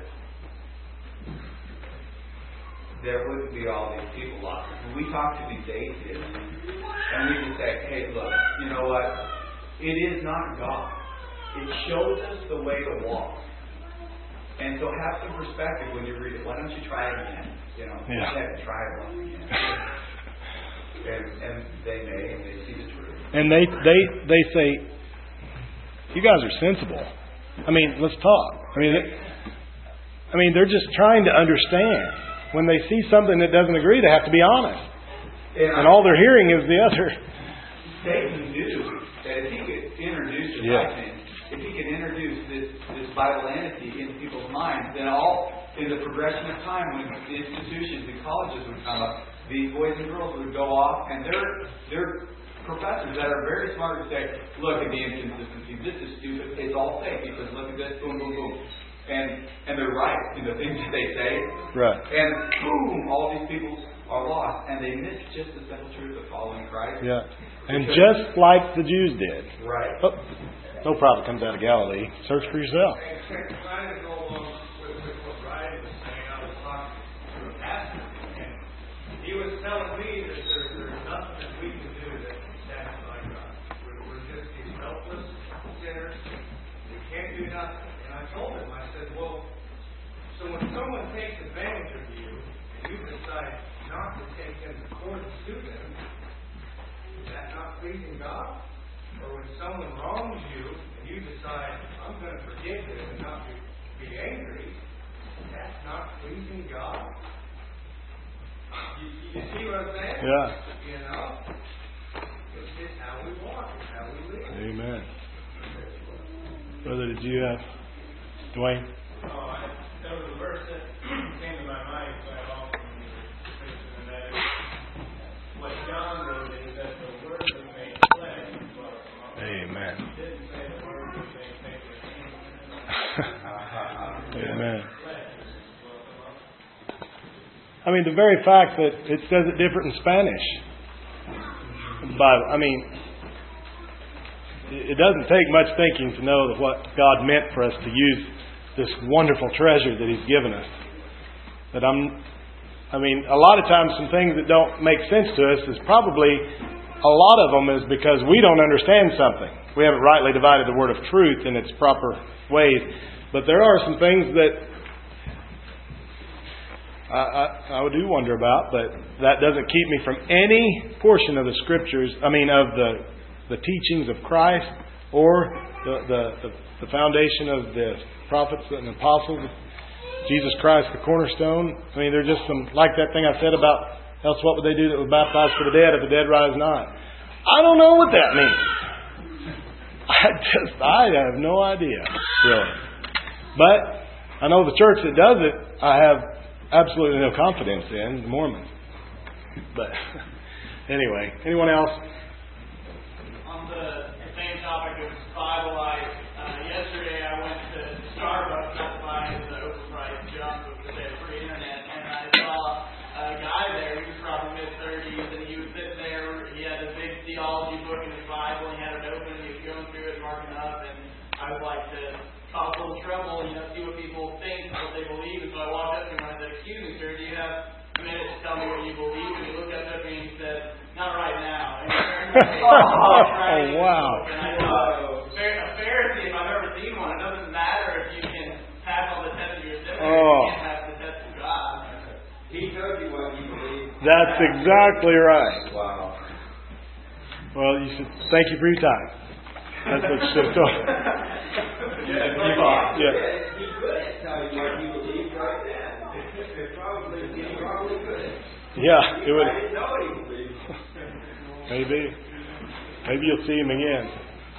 there wouldn't be all these people lost. When we talk to these atheists, and we can say, hey, look, you know what? It is not God. It shows us the way to walk. And so have some perspective when you read it. Why don't you try it again? You know, yeah. go ahead and try it once again. and, and they may, and they see the truth. And they, they, they say, you guys are sensible. I mean, let's talk. I mean, it, I mean, they're just trying to understand. When they see something that doesn't agree, they have to be honest. And, and all they're hearing is the other. Satan knew that if he could introduce, in yeah. my opinion, if he could introduce this, this Bible entity into people's minds, then all in the progression of time, when the institutions and colleges would come up, these boys and girls would go off, and they're they're professors that are very smart to say, look at the inconsistency. This is stupid. It's all fake because look at this. Boom, boom, boom. And and they're right in the things that they say. Right. And boom, all these people are lost. And they miss just the simple truth of following Christ. Yeah. And because, just like the Jews did. Right. Oh, no prophet comes out of Galilee. Search for yourself. Trying to go along with, with what Ryan was saying, I was talking to a pastor, and he was telling me that there, there's nothing that we can do that satisfy God. We're, we're just these helpless sinners. We can't do nothing. And I told him, I said, well, so when someone takes advantage of you, and you decide not to take them to court and sue them, is that not pleasing God? Or when someone wrongs you, and you decide, I'm going to forgive them and not be, be angry, that's not pleasing God? You, you see what I'm saying? Yeah. You know? It's just how we walk. It's how we live. Amen. Brother, did you have... Dwayne? Oh, I, there was a verse that came to my mind quite often when you were preaching, and that is what John wrote is that the Word was made flesh and dwelt among us. Amen. He didn't say the Word was made paper. Amen. I mean, the very fact that it says it different in Spanish. The Bible. I mean, it doesn't take much thinking to know that what God meant for us to use this wonderful treasure that He's given us. That I'm, I mean, a lot of times some things that don't make sense to us is probably, a lot of them is because we don't understand something. We haven't rightly divided the word of truth in its proper ways. But there are some things that I, I, I do wonder about, but that doesn't keep me from any portion of the Scriptures, I mean of the, the teachings of Christ or the, the, the, the foundation of the prophets and apostles, Jesus Christ, the cornerstone. I mean, there's just some, like that thing I said about, else what would they do that would baptize for the dead if the dead rise not? I don't know what that means. I just, I have no idea, really. But I know the church that does it, I have absolutely no confidence in, the Mormons. But anyway, anyone else? On the same topic of Bible Life, uh, yesterday I went to Starbucks to buy the overpriced junk with the free internet, and I saw a guy there. He was probably mid thirties, and he was sitting there. He had a big theology book in his Bible. He had it open. He was going through it, marking up, and I would like to cause a little trouble, you know, see what people think, what they believe. And so I walked up to him and I said, "Excuse me, sir, do you have a minute to tell me what you believe?" And he looked up at me and he said, "Not right now." And he turned to me, oh, wow. And I thought, a Pharisee, if I've ever seen one, it doesn't matter if you can pass all the tests of your seminary, oh. you can't pass the test of God. He told you what he believed. That's exactly right. Wow. Well, you should thank you for your time. That's what you should have told. Yeah, keep on. Yeah. He could tell you what he believed right then. It probably, he probably could. Yeah, it would. I didn't know what he believed. Maybe. Maybe you'll see him again.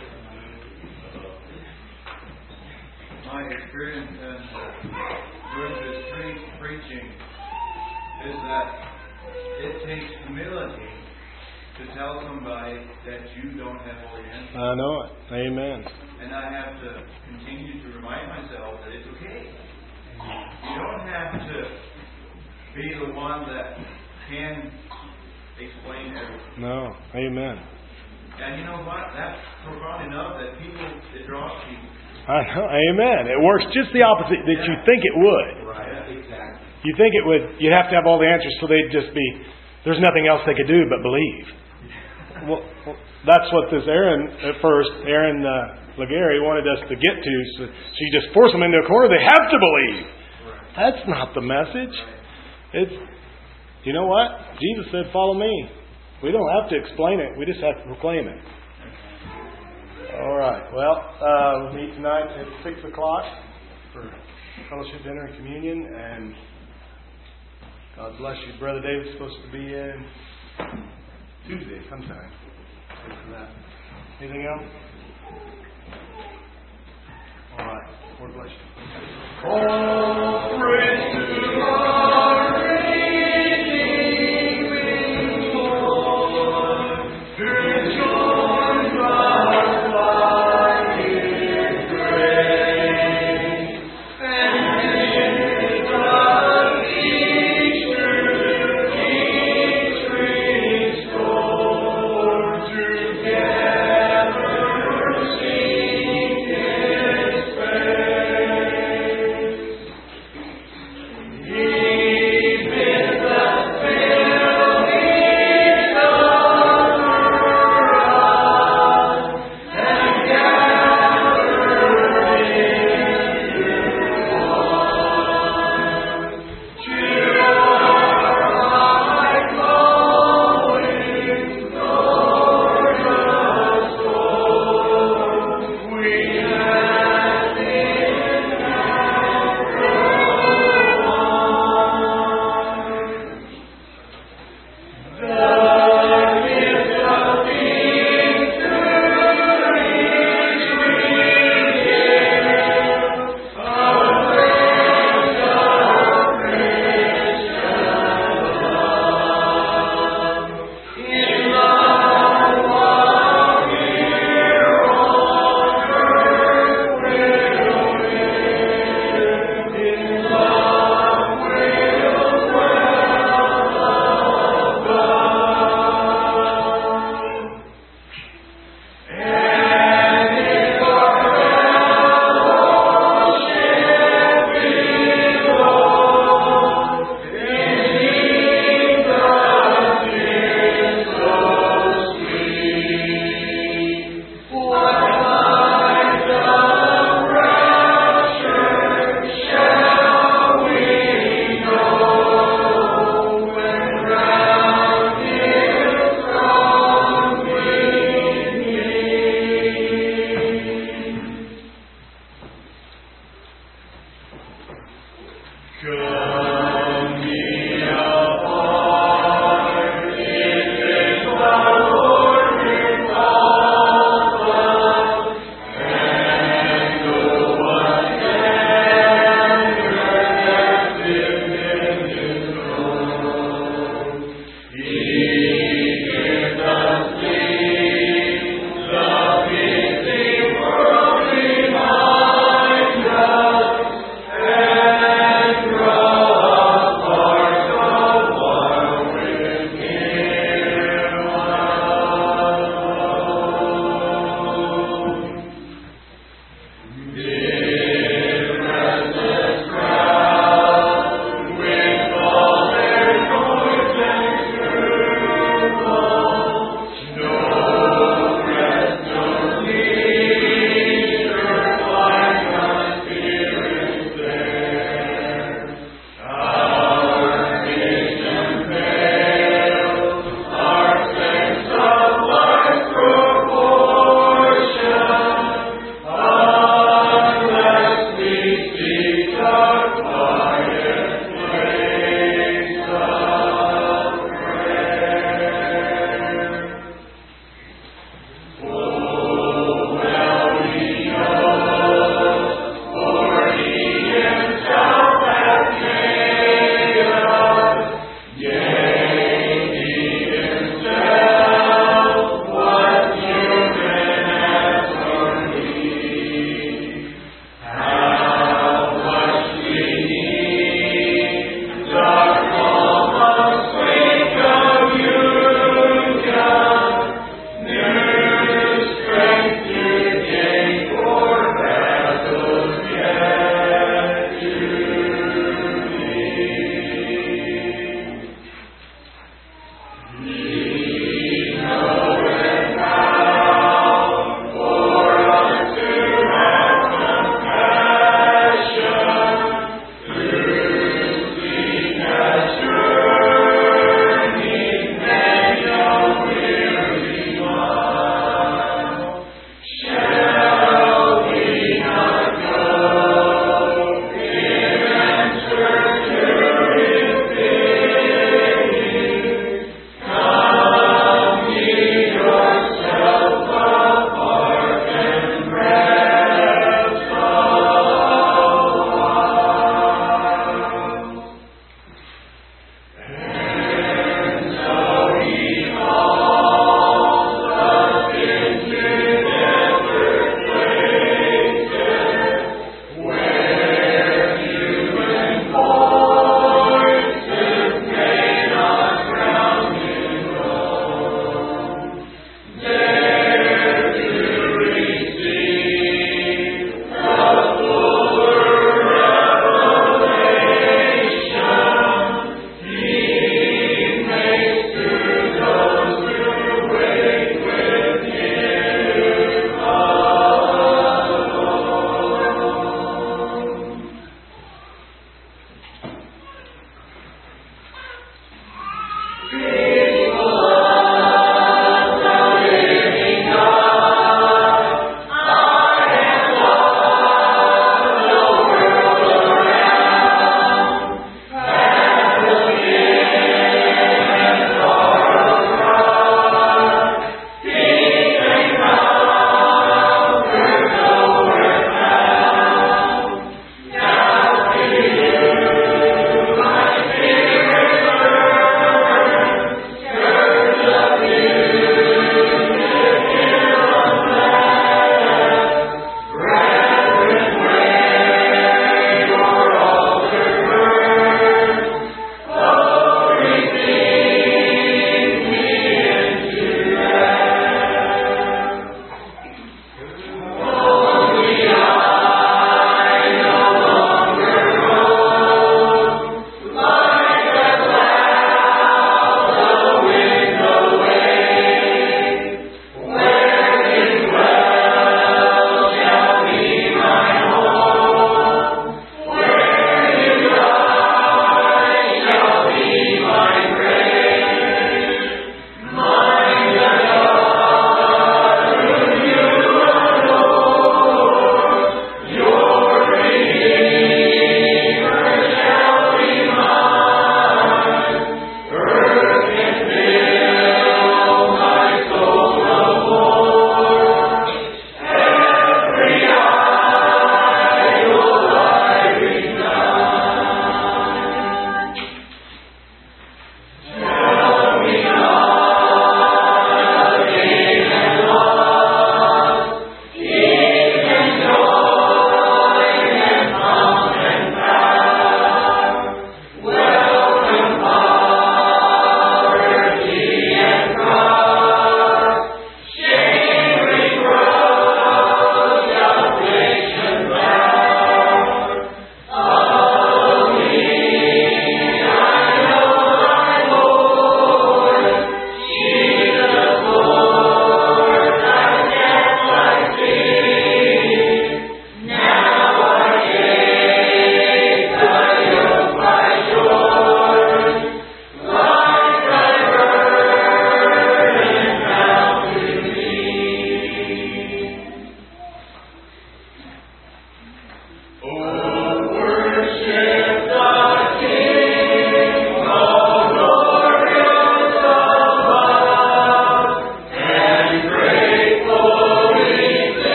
My experience in doing this street preaching is that it takes humility to tell somebody that you don't have all the answers. I know it. Amen. And I have to continue to remind myself that it's okay. You don't have to be the one that can explain everything. No. Amen. And you know what? That's profound enough that people, it draws people. I know. Amen. It works just the opposite that you think it would. Right, exactly. You think it would, you'd have to have all the answers so they'd just be, there's nothing else they could do but believe. Well, that's what this Aaron, at first, Aaron uh, Legary wanted us to get to. So she just forced them into a corner. They have to believe. That's not the message. It's, you know what? Jesus said, follow me. We don't have to explain it. We just have to proclaim it. All right. Well, uh, we'll meet tonight at six o'clock for fellowship, dinner, and communion. And God bless you. Brother David's supposed to be in Tuesday sometime. Pray for that. Anything else? All right. Lord bless you. All praise to our God.